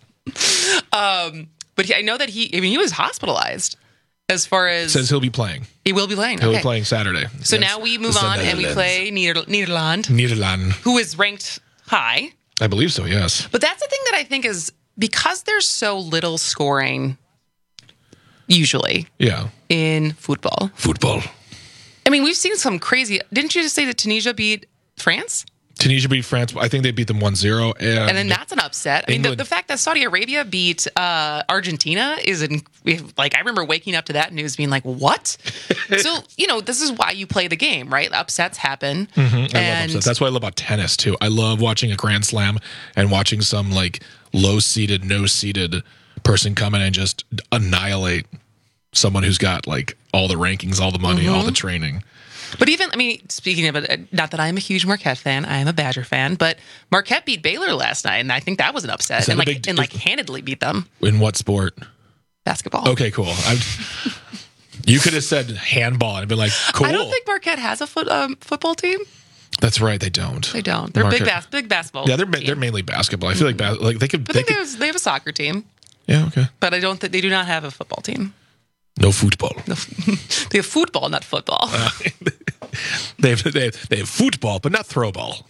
Um, but he, I know that he. I mean, he was hospitalized. As far as Says he'll be playing. he will be playing. He'll okay. be playing Saturday. So against now we move the on and we Netherlands. play Nieder- Nederland, Nederland. who is ranked high. I believe so. Yes. But that's the thing that I think is because there's so little scoring, usually Yeah. in football. Football. I mean, we've seen some crazy. Didn't you just say that Tunisia beat France? Tunisia beat France. I think they beat them one zero. And, And then that's an upset. I mean, the, England- the fact that Saudi Arabia beat uh, Argentina is in, like, I remember waking up to that news being like, what? So, you know, this is why you play the game, right? Upsets happen. Mhm, I love And upsets. That's what I love about tennis too. I love watching a Grand Slam and watching some like low seeded, no seeded person come in and just annihilate someone who's got like all the rankings, all the money, all Mhm. the training. But even, I mean, speaking of it, not that I'm a huge Marquette fan, I am a Badger fan, but Marquette beat Baylor last night, and I think that was an upset, Is that and a like big- and like handedly beat them. In what sport? Basketball. Okay, cool. I'm, you could have said handball and I'd been like, cool. I don't think Marquette has a foot um, football team. That's right. They don't. They don't. They're big, Marquette- bas- big basketball. Yeah, they're ma- team. they're mainly basketball. I feel like bas- like they could. But They I think they could have, they have a soccer team, yeah. Okay. but I don't think they do not have a football team. No football. No, they have football, not football. Uh, they have they have, they have football, but not throw ball.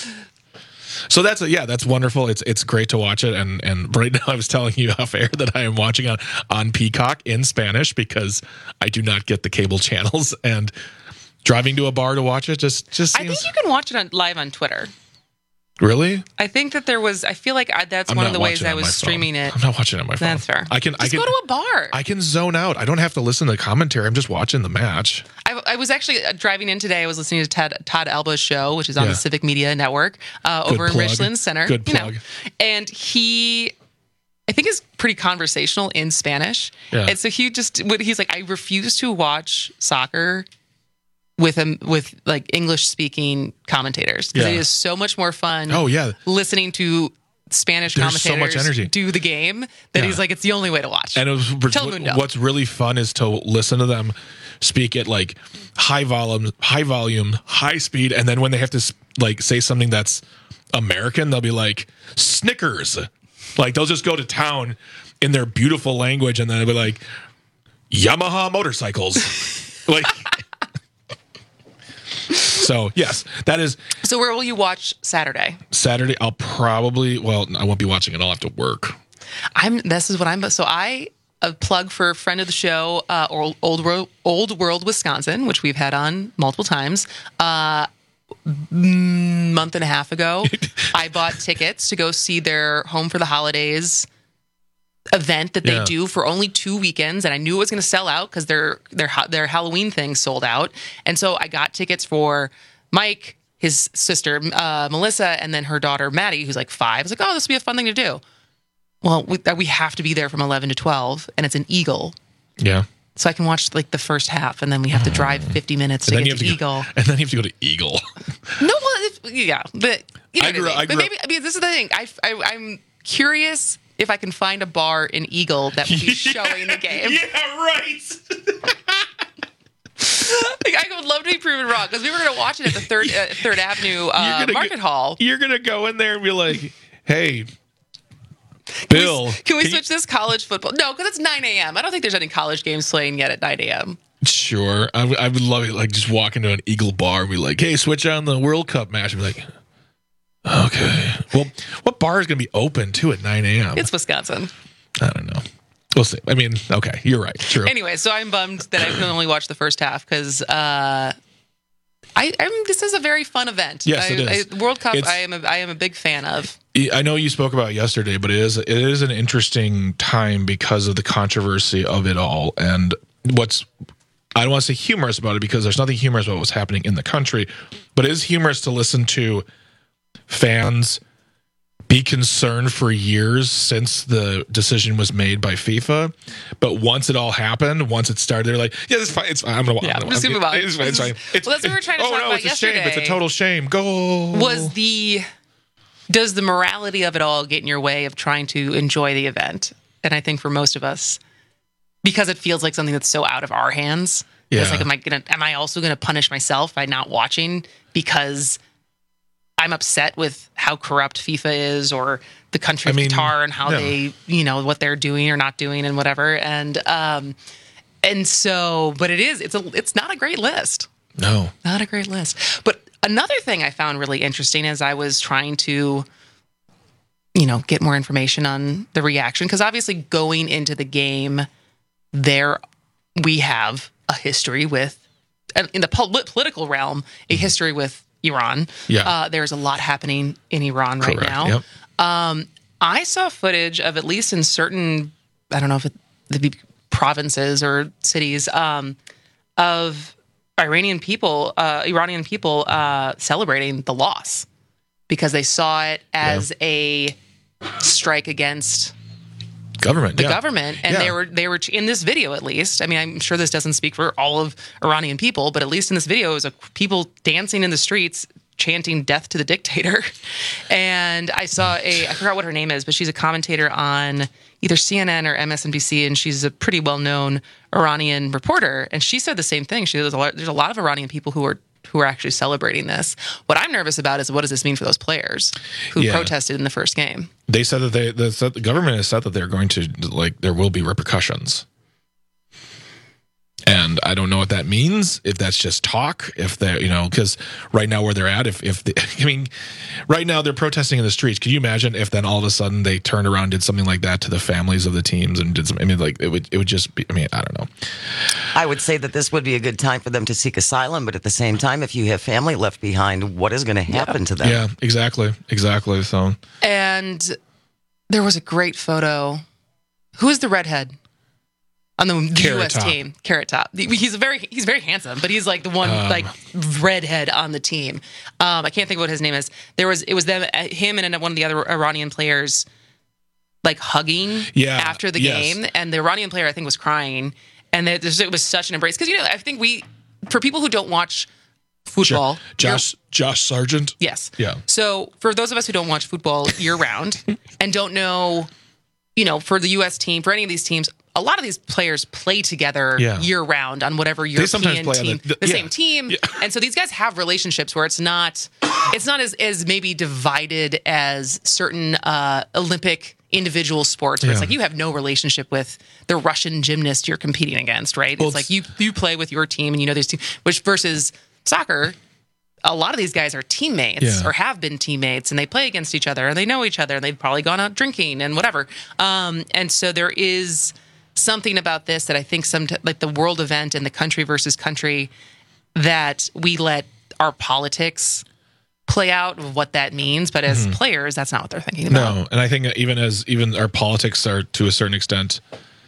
So that's a, yeah, that's wonderful. It's it's great to watch it, and and right now I was telling you off air that I am watching on on Peacock in Spanish because I do not get the cable channels, and driving to a bar to watch it just just I seems think you can watch it on, live on Twitter. really. I think that there was. I feel like I, that's I'm one of not the ways watching it I on my was phone. streaming it. I'm not watching it on my phone. That's fair. I can Just I can go to a bar. I can zone out. I don't have to listen to commentary. I'm just watching the match. I, I was actually uh, driving in today. I was listening to Ted, Todd Alba's show, which is on Yeah. the Civic Media Network uh, Good over in plug. Richland Center. Good you know. plug. And he, I think, is pretty conversational in Spanish. Yeah. And so he just, what he's like, I refuse to watch soccer with him with like English speaking commentators because Yeah. it is so much more fun. Oh, yeah. listening to Spanish There's so commentators much energy. do the game that Yeah. he's like, it's the only way to watch. And it was, Telemundo. what's really fun is to listen to them speak at like high volume, high volume, high speed, and then when they have to like say something that's American, they'll be like Snickers. Like they'll just go to town in their beautiful language, and then they'll be like Yamaha motorcycles. Like. So, yes, that is... So where will you watch Saturday? Saturday, I'll probably... Well, I won't be watching it. I'll have to work. I'm. This is what I'm... So I... A plug for a friend of the show, uh, Old, Old, World, Old World Wisconsin, which we've had on multiple times. Uh, month and a half ago, I bought tickets to go see their Home for the Holidays event that they Yeah. do for only two weekends, and I knew it was going to sell out because their their their Halloween thing sold out, and so I got tickets for Mike, his sister uh, Melissa, and then her daughter Maddie, who's like five. I was like, oh, this would be a fun thing to do. Well, we, we have to be there from eleven to twelve, and it's an Eagle, Yeah. so I can watch like the first half, and then we have to drive fifty minutes to And then get you to, have to Eagle. Go, and then you have to go to Eagle. No, well, if, yeah, but you know I what I grew- mean. I But grew maybe I mean, this is the thing. I, I I'm curious if I can find a bar in Eagle that will be showing the game. Yeah, right. Like, I would love to be proven wrong because we were going to watch it at the Third uh, Third Avenue uh, You're gonna Market go- Hall. You're going to go in there and be like, hey, Bill. Can we, can we switch this college football? No, because it's nine a.m. I don't think there's any college games playing yet at nine a.m. Sure. I, would- I would love it. Like, just walk into an Eagle bar and be like, hey, switch on the World Cup match. And be like, okay. Well, what bar is going to be open, too, at nine a.m.? It's Wisconsin. I don't know. We'll see. I mean, okay, you're right. True. Anyway, so I'm bummed that I can only watch the first half because uh, I I'm, this is a very fun event. Yes, I, it is. I, World Cup, It's- I am a, I am a big fan of. I know you spoke about it yesterday, but it is it is an interesting time because of the controversy of it all. And what's I don't want to say humorous about it because there's nothing humorous about what's happening in the country, but it is humorous to listen to fans be concerned for years since the decision was made by FIFA. But once it all happened, once it started, they're like, yeah, it's fine. It's fine. I'm going to Yeah, watch. I'm just gonna move on. It's fine. It's fine. It's, Well, that's what we were trying to oh, talk no, about it's a shame. It's a yesterday. total shame. Go. Was the does the morality of it all get in your way of trying to enjoy the event? And I think for most of us, because it feels like something that's so out of our hands, Yeah. it's like, am I gonna? Am I also gonna punish myself by not watching because I'm upset with how corrupt FIFA is, or the country of I mean, Qatar and how no. they, you know, what they're doing or not doing and whatever. And um, and so, but it is. It's a. It's not a great list. No. Not a great list. But another thing I found really interesting as I was trying to, you know, get more information on the reaction, because obviously going into the game, there we have a history with, in the pol- political realm, a history with Iran. Yeah. Uh, there's a lot happening in Iran right Correct, now. yep. Um, I saw footage of, at least in certain, I don't know if it, the provinces or cities, um, of Iranian people, uh, Iranian people uh, celebrating the loss because they saw it as yeah. a strike against government, the yeah. government, and Yeah. they were they were in this video at least. I mean, I'm sure this doesn't speak for all of Iranian people, but at least in this video, it was a, people dancing in the streets, chanting "Death to the dictator." And I saw a I forgot what her name is, but she's a commentator on either C N N or M S N B C, and she's a pretty well known Iranian reporter. And she said the same thing. She there's a lot, there's a lot of Iranian people who are who are actually celebrating this. What I'm nervous about is what does this mean for those players who Yeah. protested in the first game? They said that they the, the government has said that they're going to, like, there will be repercussions. And I don't know what that means, if that's just talk, if they're, you know, because right now where they're at, if, if the, I mean, right now they're protesting in the streets. Could you imagine if then all of a sudden they turned around and did something like that to the families of the teams and did some, I mean, like, it would, it would just be, I mean, I don't know. I would say that this would be a good time for them to seek asylum, but at the same time, if you have family left behind, what is going to happen to them? Yeah, exactly. Exactly. So, And there was a great photo. Who is the redhead on the, the Carrot U S Top. team? Carrot Top. He's a very he's very handsome, but he's like the one Um. like redhead on the team. Um, I can't think of what his name is. There was it was them, him, and one of the other Iranian players like hugging Yeah, after the yes. game, and the Iranian player I think was crying, and it was, it was such an embrace because you know I think we for people who don't watch football. Josh Josh Sargent. Yes. Yeah. So for those of us who don't watch football year round and don't know, you know, for the U S team, for any of these teams, a lot of these players play together Yeah. year round on whatever European sometimes play on team, the- the, the- yeah. same team. And so these guys have relationships where it's not, it's not as, as maybe divided as certain uh, Olympic individual sports where it's Yeah. like you have no relationship with the Russian gymnast you're competing against, right? Well, it's like you you play with your team and you know there's team, which versus soccer, a lot of these guys are teammates Yeah. or have been teammates and they play against each other and they know each other and they've probably gone out drinking and whatever. Um, and so there is something about this that I think some like the world event and the country versus country that we let our politics play out of what that means. But as Mhm. players, that's not what they're thinking about. No, and I think that even as even our politics are to a certain extent.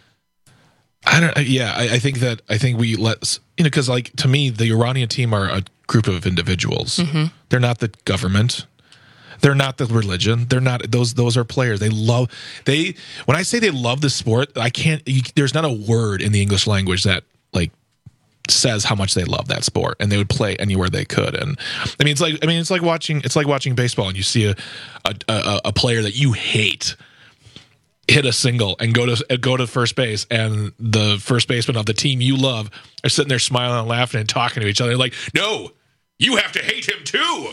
I don't. Yeah, I, I think that I think we let you know because like to me the Iranian team are a group of individuals. Mhm. They're not the government. They're not the religion. They're not those. Those are players. They love. They when I say they love the sport, I can't. You, there's not a word in the English language that like says how much they love that sport, and they would play anywhere they could. And I mean, it's like I mean, it's like watching. It's like watching baseball, and you see a a, a, a player that you hate hit a single and go to go to first base, and the first baseman of the team you love are sitting there smiling and laughing and talking to each other like, no, you have to hate him too.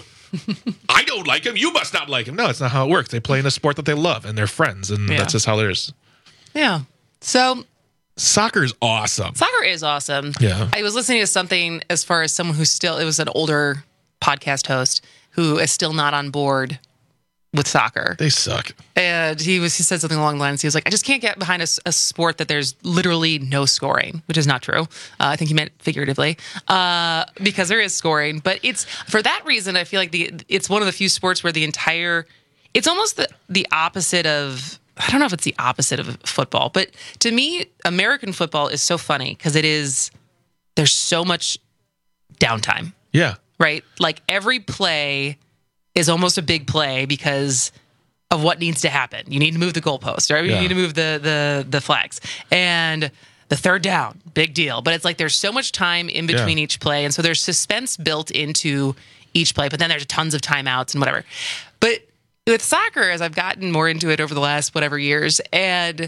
I don't like him. You must not like him. No, it's not how it works. They play in a sport that they love and they're friends, and Yeah. that's just how it is. Yeah. So Soccer is awesome. soccer is awesome. Yeah. I was listening to something as far as someone who's still, it was an older podcast host who is still not on board with soccer. They suck. And he was he said something along the lines. He was like, I just can't get behind a, s- a sport that there's literally no scoring, which is not true. Uh, I think he meant figuratively, uh, because there is scoring. But it's for that reason. I feel like the it's one of the few sports where the entire it's almost the the opposite of. I don't know if it's the opposite of football, but to me, American football is so funny because it is there's so much downtime. Yeah. Right? Like every play is almost a big play because of what needs to happen. You need to move the goalpost, right? You Yeah. need to move the the the flags. And the third down, big deal. But it's like there's so much time in between Yeah. each play. And so there's suspense built into each play, but then there's tons of timeouts and whatever. But with soccer, as I've gotten more into it over the last whatever years, and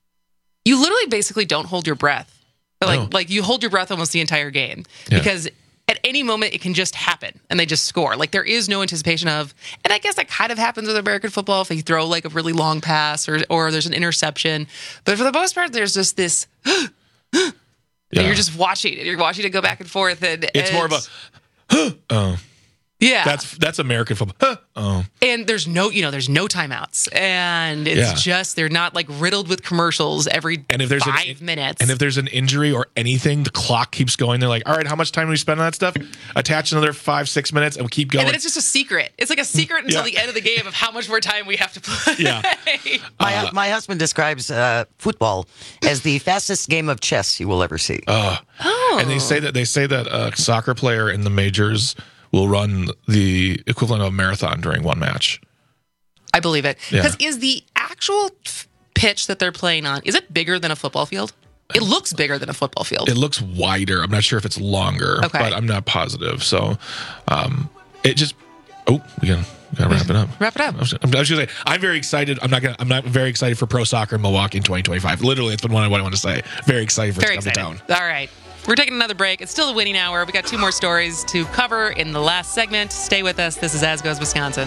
you literally basically don't hold your breath. Like, No. like you hold your breath almost the entire game Yeah. because at any moment it can just happen and they just score. Like there is no anticipation of, and I guess that kind of happens with American football if you throw like a really long pass or or there's an interception. But for the most part, there's just this. Yeah. And you're just watching it. You're watching it go back and forth, and It's and, more of a oh. yeah. That's that's American football. Huh. Oh. And there's no, you know, there's no timeouts, and it's Yeah. just they're not like riddled with commercials every And if there's five an, minutes. and if there's an injury or anything, the clock keeps going. They're like, all right, how much time do we spend on that stuff? Attach another five, six minutes, and we keep going. and then it's just a secret. It's like a secret until Yeah. the end of the game of how much more time we have to play. Yeah. My, my husband describes uh, football as the fastest game of chess you will ever see. Uh, Oh. And they say that they say that a soccer player in the majors will run the equivalent of a marathon during one match. I believe it. Yeah. Because is the actual f- pitch that they're playing on, is it bigger than a football field? It looks bigger than a football field. It looks wider. I'm not sure if it's longer, Okay. but I'm not positive. So um, it just oh, we gotta, we gotta wrap it up. Wrap it up. I was, I'm, I was gonna say I'm very excited. I'm not gonna. I'm not very excited for pro soccer in Milwaukee in twenty twenty-five. Literally, it's been what I, what I want to say. Very excited for Very it to come excited. to town. All right. We're taking another break. It's still the winning hour. We got two more stories to cover in the last segment. Stay with us. This is As Goes Wisconsin.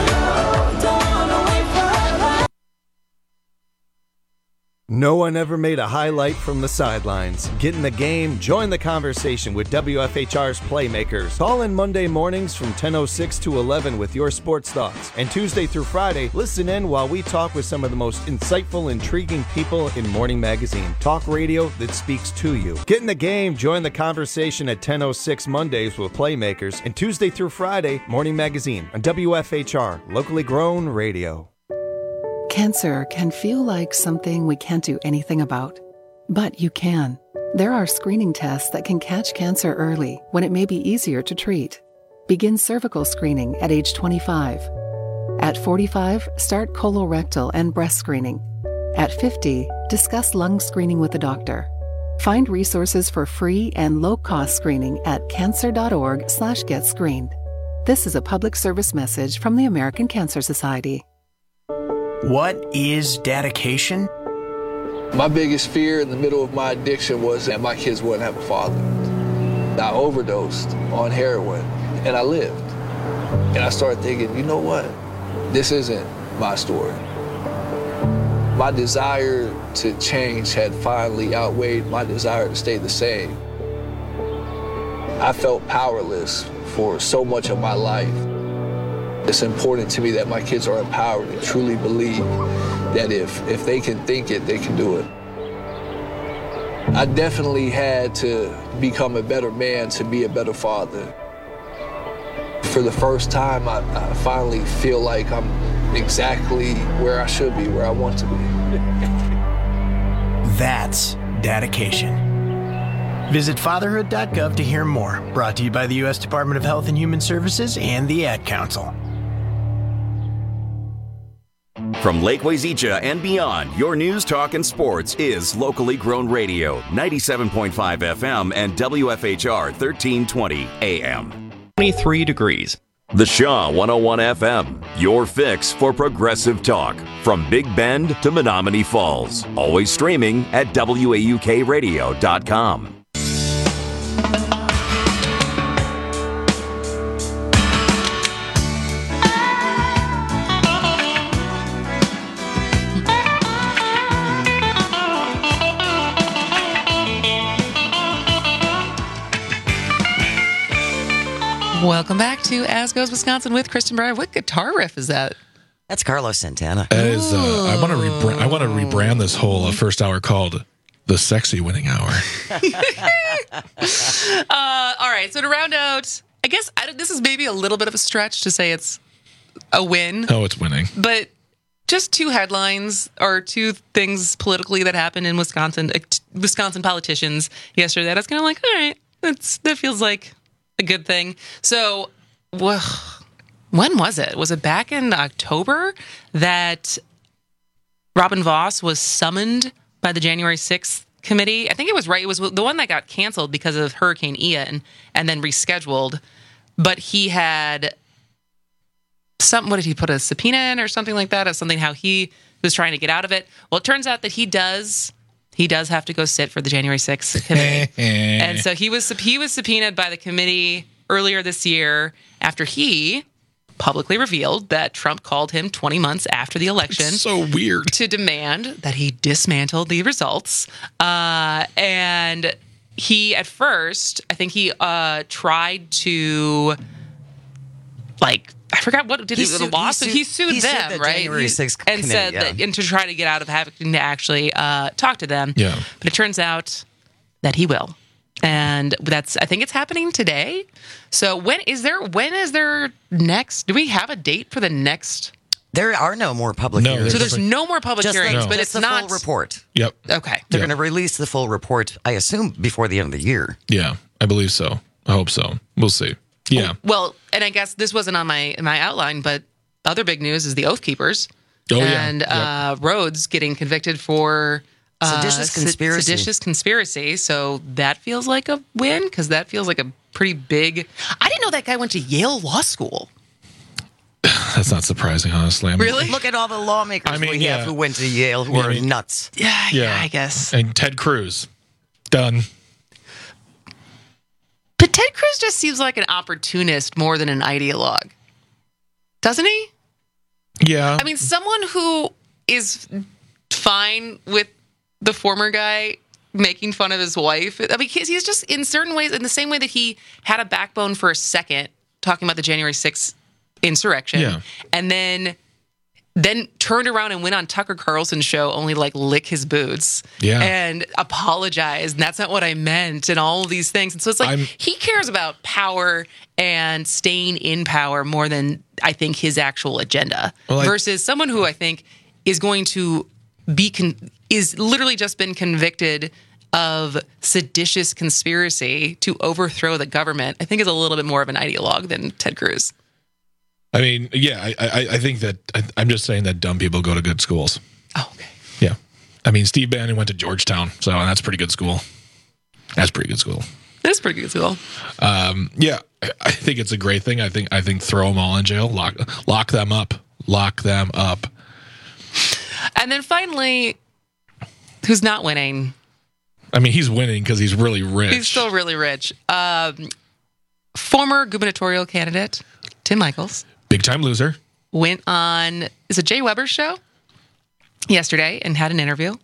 No one ever made a highlight from the sidelines. Get in the game, join the conversation with W F H R's Playmakers. Call in Monday mornings from ten oh six to eleven with your sports thoughts. And Tuesday through Friday, listen in while we talk with some of the most insightful, intriguing people in Morning Magazine. Talk radio that speaks to you. Get in the game, join the conversation at ten oh six Mondays with Playmakers. And Tuesday through Friday, Morning Magazine on W F H R, locally grown radio. Cancer can feel like something we can't do anything about, but you can. There are screening tests that can catch cancer early when it may be easier to treat. Begin cervical screening at age twenty-five. At forty-five, start colorectal and breast screening. At fifty, discuss lung screening with a doctor. Find resources for free and low-cost screening at cancer.org slash get screened. This is a public service message from the American Cancer Society. What is dedication? My biggest fear in the middle of my addiction was that my kids wouldn't have a father. I overdosed on heroin, and I lived. And I started thinking, you know what? This isn't my story. My desire to change had finally outweighed my desire to stay the same. I felt powerless for so much of my life. It's important to me that my kids are empowered and truly believe that if, if they can think it, they can do it. I definitely had to become a better man to be a better father. For the first time, I, I finally feel like I'm exactly where I should be, where I want to be. That's dedication. Visit fatherhood dot gov to hear more. Brought to you by the U S Department of Health and Human Services and the Ad Council. From Lake Wazeecha and beyond, your news, talk, and sports is locally grown radio, ninety-seven point five F M and W F H R thirteen twenty A M. twenty-three degrees. The Shaw one oh one F M, your fix for progressive talk. From Big Bend to Menominee Falls. Always streaming at W A U K radio dot com. Welcome back to As Goes Wisconsin with Kristen Breyer. What guitar riff is that? That's Carlos Santana. That is, uh, I want to rebrand. I want to rebrand this whole uh, first hour called the Sexy Winning Hour. uh, all right. So to round out, I guess I, this is maybe a little bit of a stretch to say it's a win. Oh, it's winning. But just two headlines or two things politically that happened in Wisconsin. Uh, t- Wisconsin politicians yesterday. That I was kind of like, all right, that's that feels like a good thing. So, well, when was it? Was it back in October that Robin Vos was summoned by the January sixth committee? I think it was right. It was the one that got canceled because of Hurricane Ian and then rescheduled. But he had some, what did he put, a subpoena in or something like that? Or something how he was trying to get out of it. Well, it turns out that he does... He does have to go sit for the January sixth committee. And so he was he was subpoenaed by the committee earlier this year after he publicly revealed that Trump called him twenty months after the election. It's so weird. To demand that he dismantle the results. Uh, and he, at first, I think he uh, tried to, like... I forgot what did he, he sued, the lawsuit. He sued, he sued he them, sued the right? January sixth and committee, said yeah. that, and to try to get out of having to actually uh, talk to them. Yeah. But it turns out that he will, and that's I think it's happening today. So when is there? When is there next? Do we have a date for the next? There are no more public no, hearings. So there's no more public Just hearings, the, but it's it's the not full report. Yep. Okay. They're Yep. going to release the full report, I assume, before the end of the year. Yeah, I believe so. I hope so. We'll see. Yeah. Well, and I guess this wasn't on my my outline, but other big news is the Oath Keepers. Oh, yeah. And Yep. uh, Rhodes getting convicted for uh, Seditious conspiracy. Seditious conspiracy. So that feels like a win because that feels like a pretty big. I didn't know that guy went to Yale Law School. That's not surprising, honestly. I mean, Really? Look at all the lawmakers I mean, we yeah. have who went to Yale who Yeah, are I mean- nuts. Yeah, yeah, I guess. And Ted Cruz. Done. But Ted Cruz just seems like an opportunist more than an ideologue. Doesn't he? Yeah. I mean, someone who is fine with the former guy making fun of his wife. I mean, he's he's just in certain ways, in the same way that he had a backbone for a second talking about the January sixth insurrection. Yeah. And then then turned around and went on Tucker Carlson's show only like lick his boots Yeah. and apologize. And that's not what I meant and all of these things. And so it's like I'm- he cares about power and staying in power more than I think his actual agenda Well, I- versus someone who I think is going to be con- is literally just been convicted of seditious conspiracy to overthrow the government. I think is a little bit more of an ideologue than Ted Cruz. I mean, yeah, I, I, I think that I, I'm just saying that dumb people go to good schools. Oh, okay. Yeah. I mean, Steve Bannon went to Georgetown, so that's a pretty good school. That's pretty good school. That's pretty good school. Um, yeah, I think it's a great thing. I think I think throw them all in jail, lock lock them up, lock them up. And then finally, who's not winning? I mean, he's winning because he's really rich. He's still really rich. Um, former gubernatorial candidate Tim Michels, big time loser, went on is it Jay Weber's show yesterday and had an interview.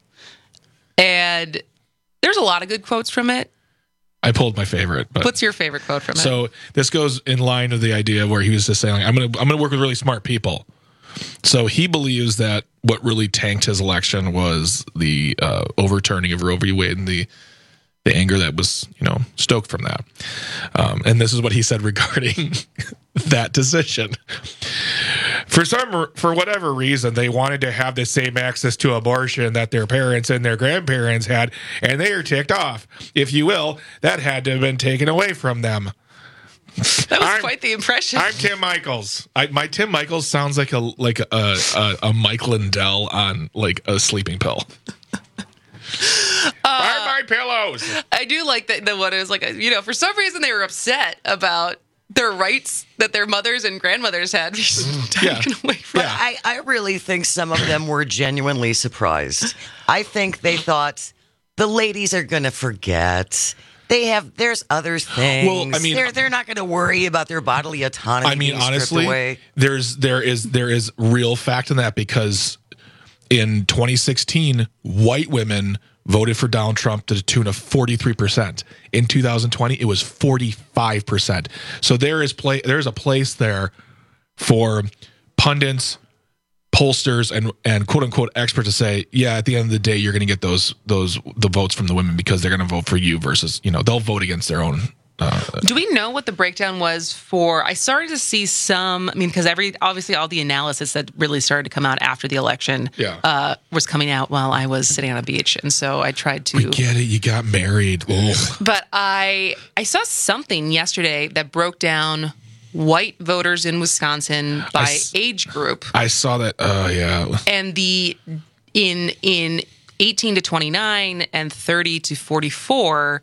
And there's a lot of good quotes from it. I pulled my favorite. But what's your favorite quote from it? So this goes in line with the idea where he was just saying, like, "I'm gonna I'm gonna work with really smart people." So he believes that what really tanked his election was the uh, overturning of Roe v. Wade and the the anger that was, you know, stoked from that. Um, and this is what he said regarding that decision. For some, for whatever reason, they wanted to have the same access to abortion that their parents and their grandparents had, and they are ticked off. If you will, that had to have been taken away from them. That was I'm, quite the impression. I'm Tim Michels. I, my Tim Michels sounds like a like a a, a Mike Lindell on like a sleeping pill. Uh, Buy my pillows. I do like that. The one is like, you know, for some reason they were upset about their rights that their mothers and grandmothers had taken yeah. away from. But I, I really think some of them were genuinely surprised. I think they thought the ladies are going to forget. They have. There's other things. Well, I mean, they're they're not going to worry about their bodily autonomy. I mean, being honestly, away. there's there is there is real fact in that because in twenty sixteen, white women voted for Donald Trump to the tune of forty-three percent. In two thousand twenty, it was forty-five percent. So there is play. There's a place there for pundits, pollsters, and and quote unquote experts to say, yeah, at the end of the day, you're going to get those those the votes from the women because they're going to vote for you versus, you know, they'll vote against their own. Uh, Do we know what the breakdown was for? I started to see some. I mean, because every obviously all the analysis that really started to come out after the election yeah. uh, was coming out while I was sitting on a beach, and so I tried to. We get it. You got married. Ugh. But I I saw something yesterday that broke down white voters in Wisconsin by s- age group. I saw that. Oh uh, yeah. And the in in eighteen to twenty-nine and thirty to forty-four.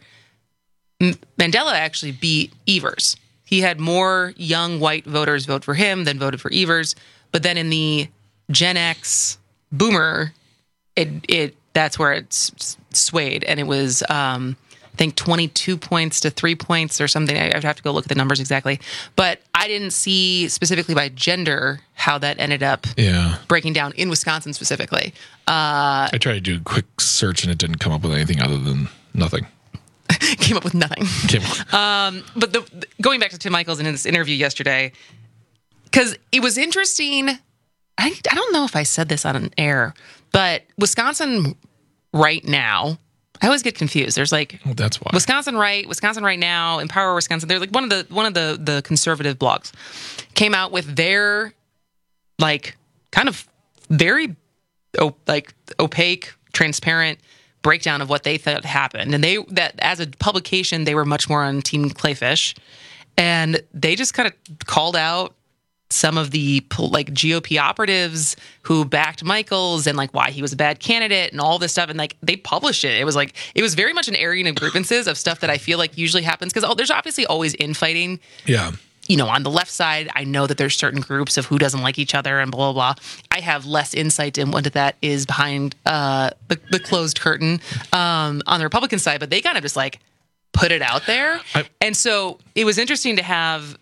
Mandela actually beat Evers. He had more young white voters vote for him than voted for Evers. But then in the Gen X boomer, it it that's where it swayed, and it was um, I think twenty-two points to three points or something. I have to go look at the numbers exactly, but I didn't see specifically by gender how that ended up yeah. breaking down in Wisconsin specifically. Uh, I tried to do a quick search and it didn't come up with anything other than nothing. Came up with nothing. Um, but the, the, going back to Tim Michels in this interview yesterday, because it was interesting. I, I don't know if I said this on an air, but Wisconsin right now, I always get confused. There's like well, that's why Wisconsin right, Wisconsin right now, Empower Wisconsin. They're like one of the one of the the conservative blogs came out with their like kind of very op- like opaque, transparent breakdown of what they thought happened, and they that as a publication they were much more on Team Clayfish, and they just kind of called out some of the like G O P operatives who backed Michels and like why he was a bad candidate and all this stuff, and like they published it. It was like it was very much an airing of grievances of stuff that I feel like usually happens because oh, there's obviously always infighting. Yeah. You know, on the left side, I know that there's certain groups of who doesn't like each other and blah, blah, blah. I have less insight in what that is behind uh, the, the closed curtain um, on the Republican side, but they kind of just like put it out there. I, and so it was interesting to have,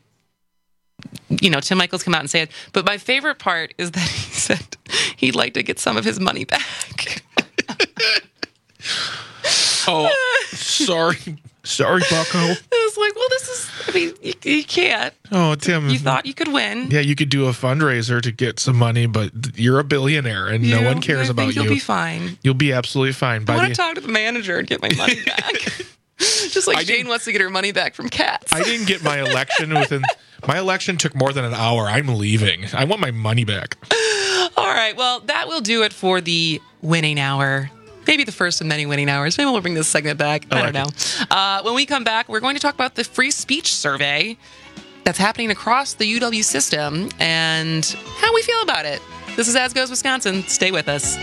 you know, Tim Michels come out and say it. But my favorite part is that he said he'd like to get some of his money back. Oh, sorry. Sorry, Bucko. I was like, well, this is, I mean, you, you can't. Oh, Tim. You thought you could win. Yeah, you could do a fundraiser to get some money, but you're a billionaire and you, no one cares I about think you. You'll be fine. You'll be absolutely fine. I want to talk to the manager and get my money back. Just like I Jane wants to get her money back from cats. I didn't get my election within, my election took more than an hour. I'm leaving. I want my money back. All right. Well, that will do it for the winning hour. Maybe the first of many winning hours. Maybe we'll bring this segment back. I, I like don't know. Uh, when we come back, we're going to talk about the free speech survey that's happening across the U W system and how we feel about it. This is As Goes Wisconsin. Stay with us.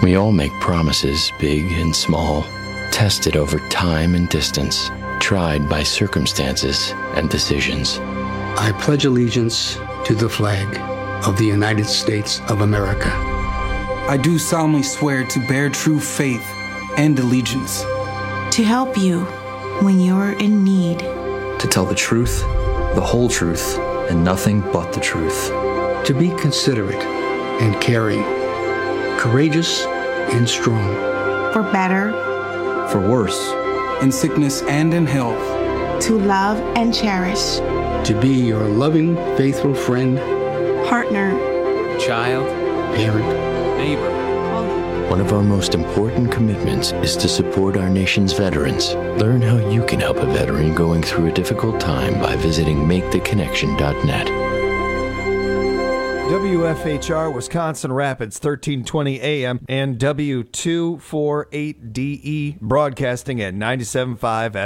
We all make promises, big and small, tested over time and distance, tried by circumstances and decisions. I pledge allegiance to the flag of the United States of America. I do solemnly swear to bear true faith and allegiance. To help you when you're in need. To tell the truth, the whole truth, and nothing but the truth. To be considerate and caring, courageous and strong. For better. For worse. In sickness and in health. To love and cherish. To be your loving, faithful friend. Partner. Child. Parent. Neighbor. One of our most important commitments is to support our nation's veterans. Learn how you can help a veteran going through a difficult time by visiting make the connection dot net. W F H R Wisconsin Rapids, thirteen twenty A M and W two forty-eight D E broadcasting at ninety-seven point five F M.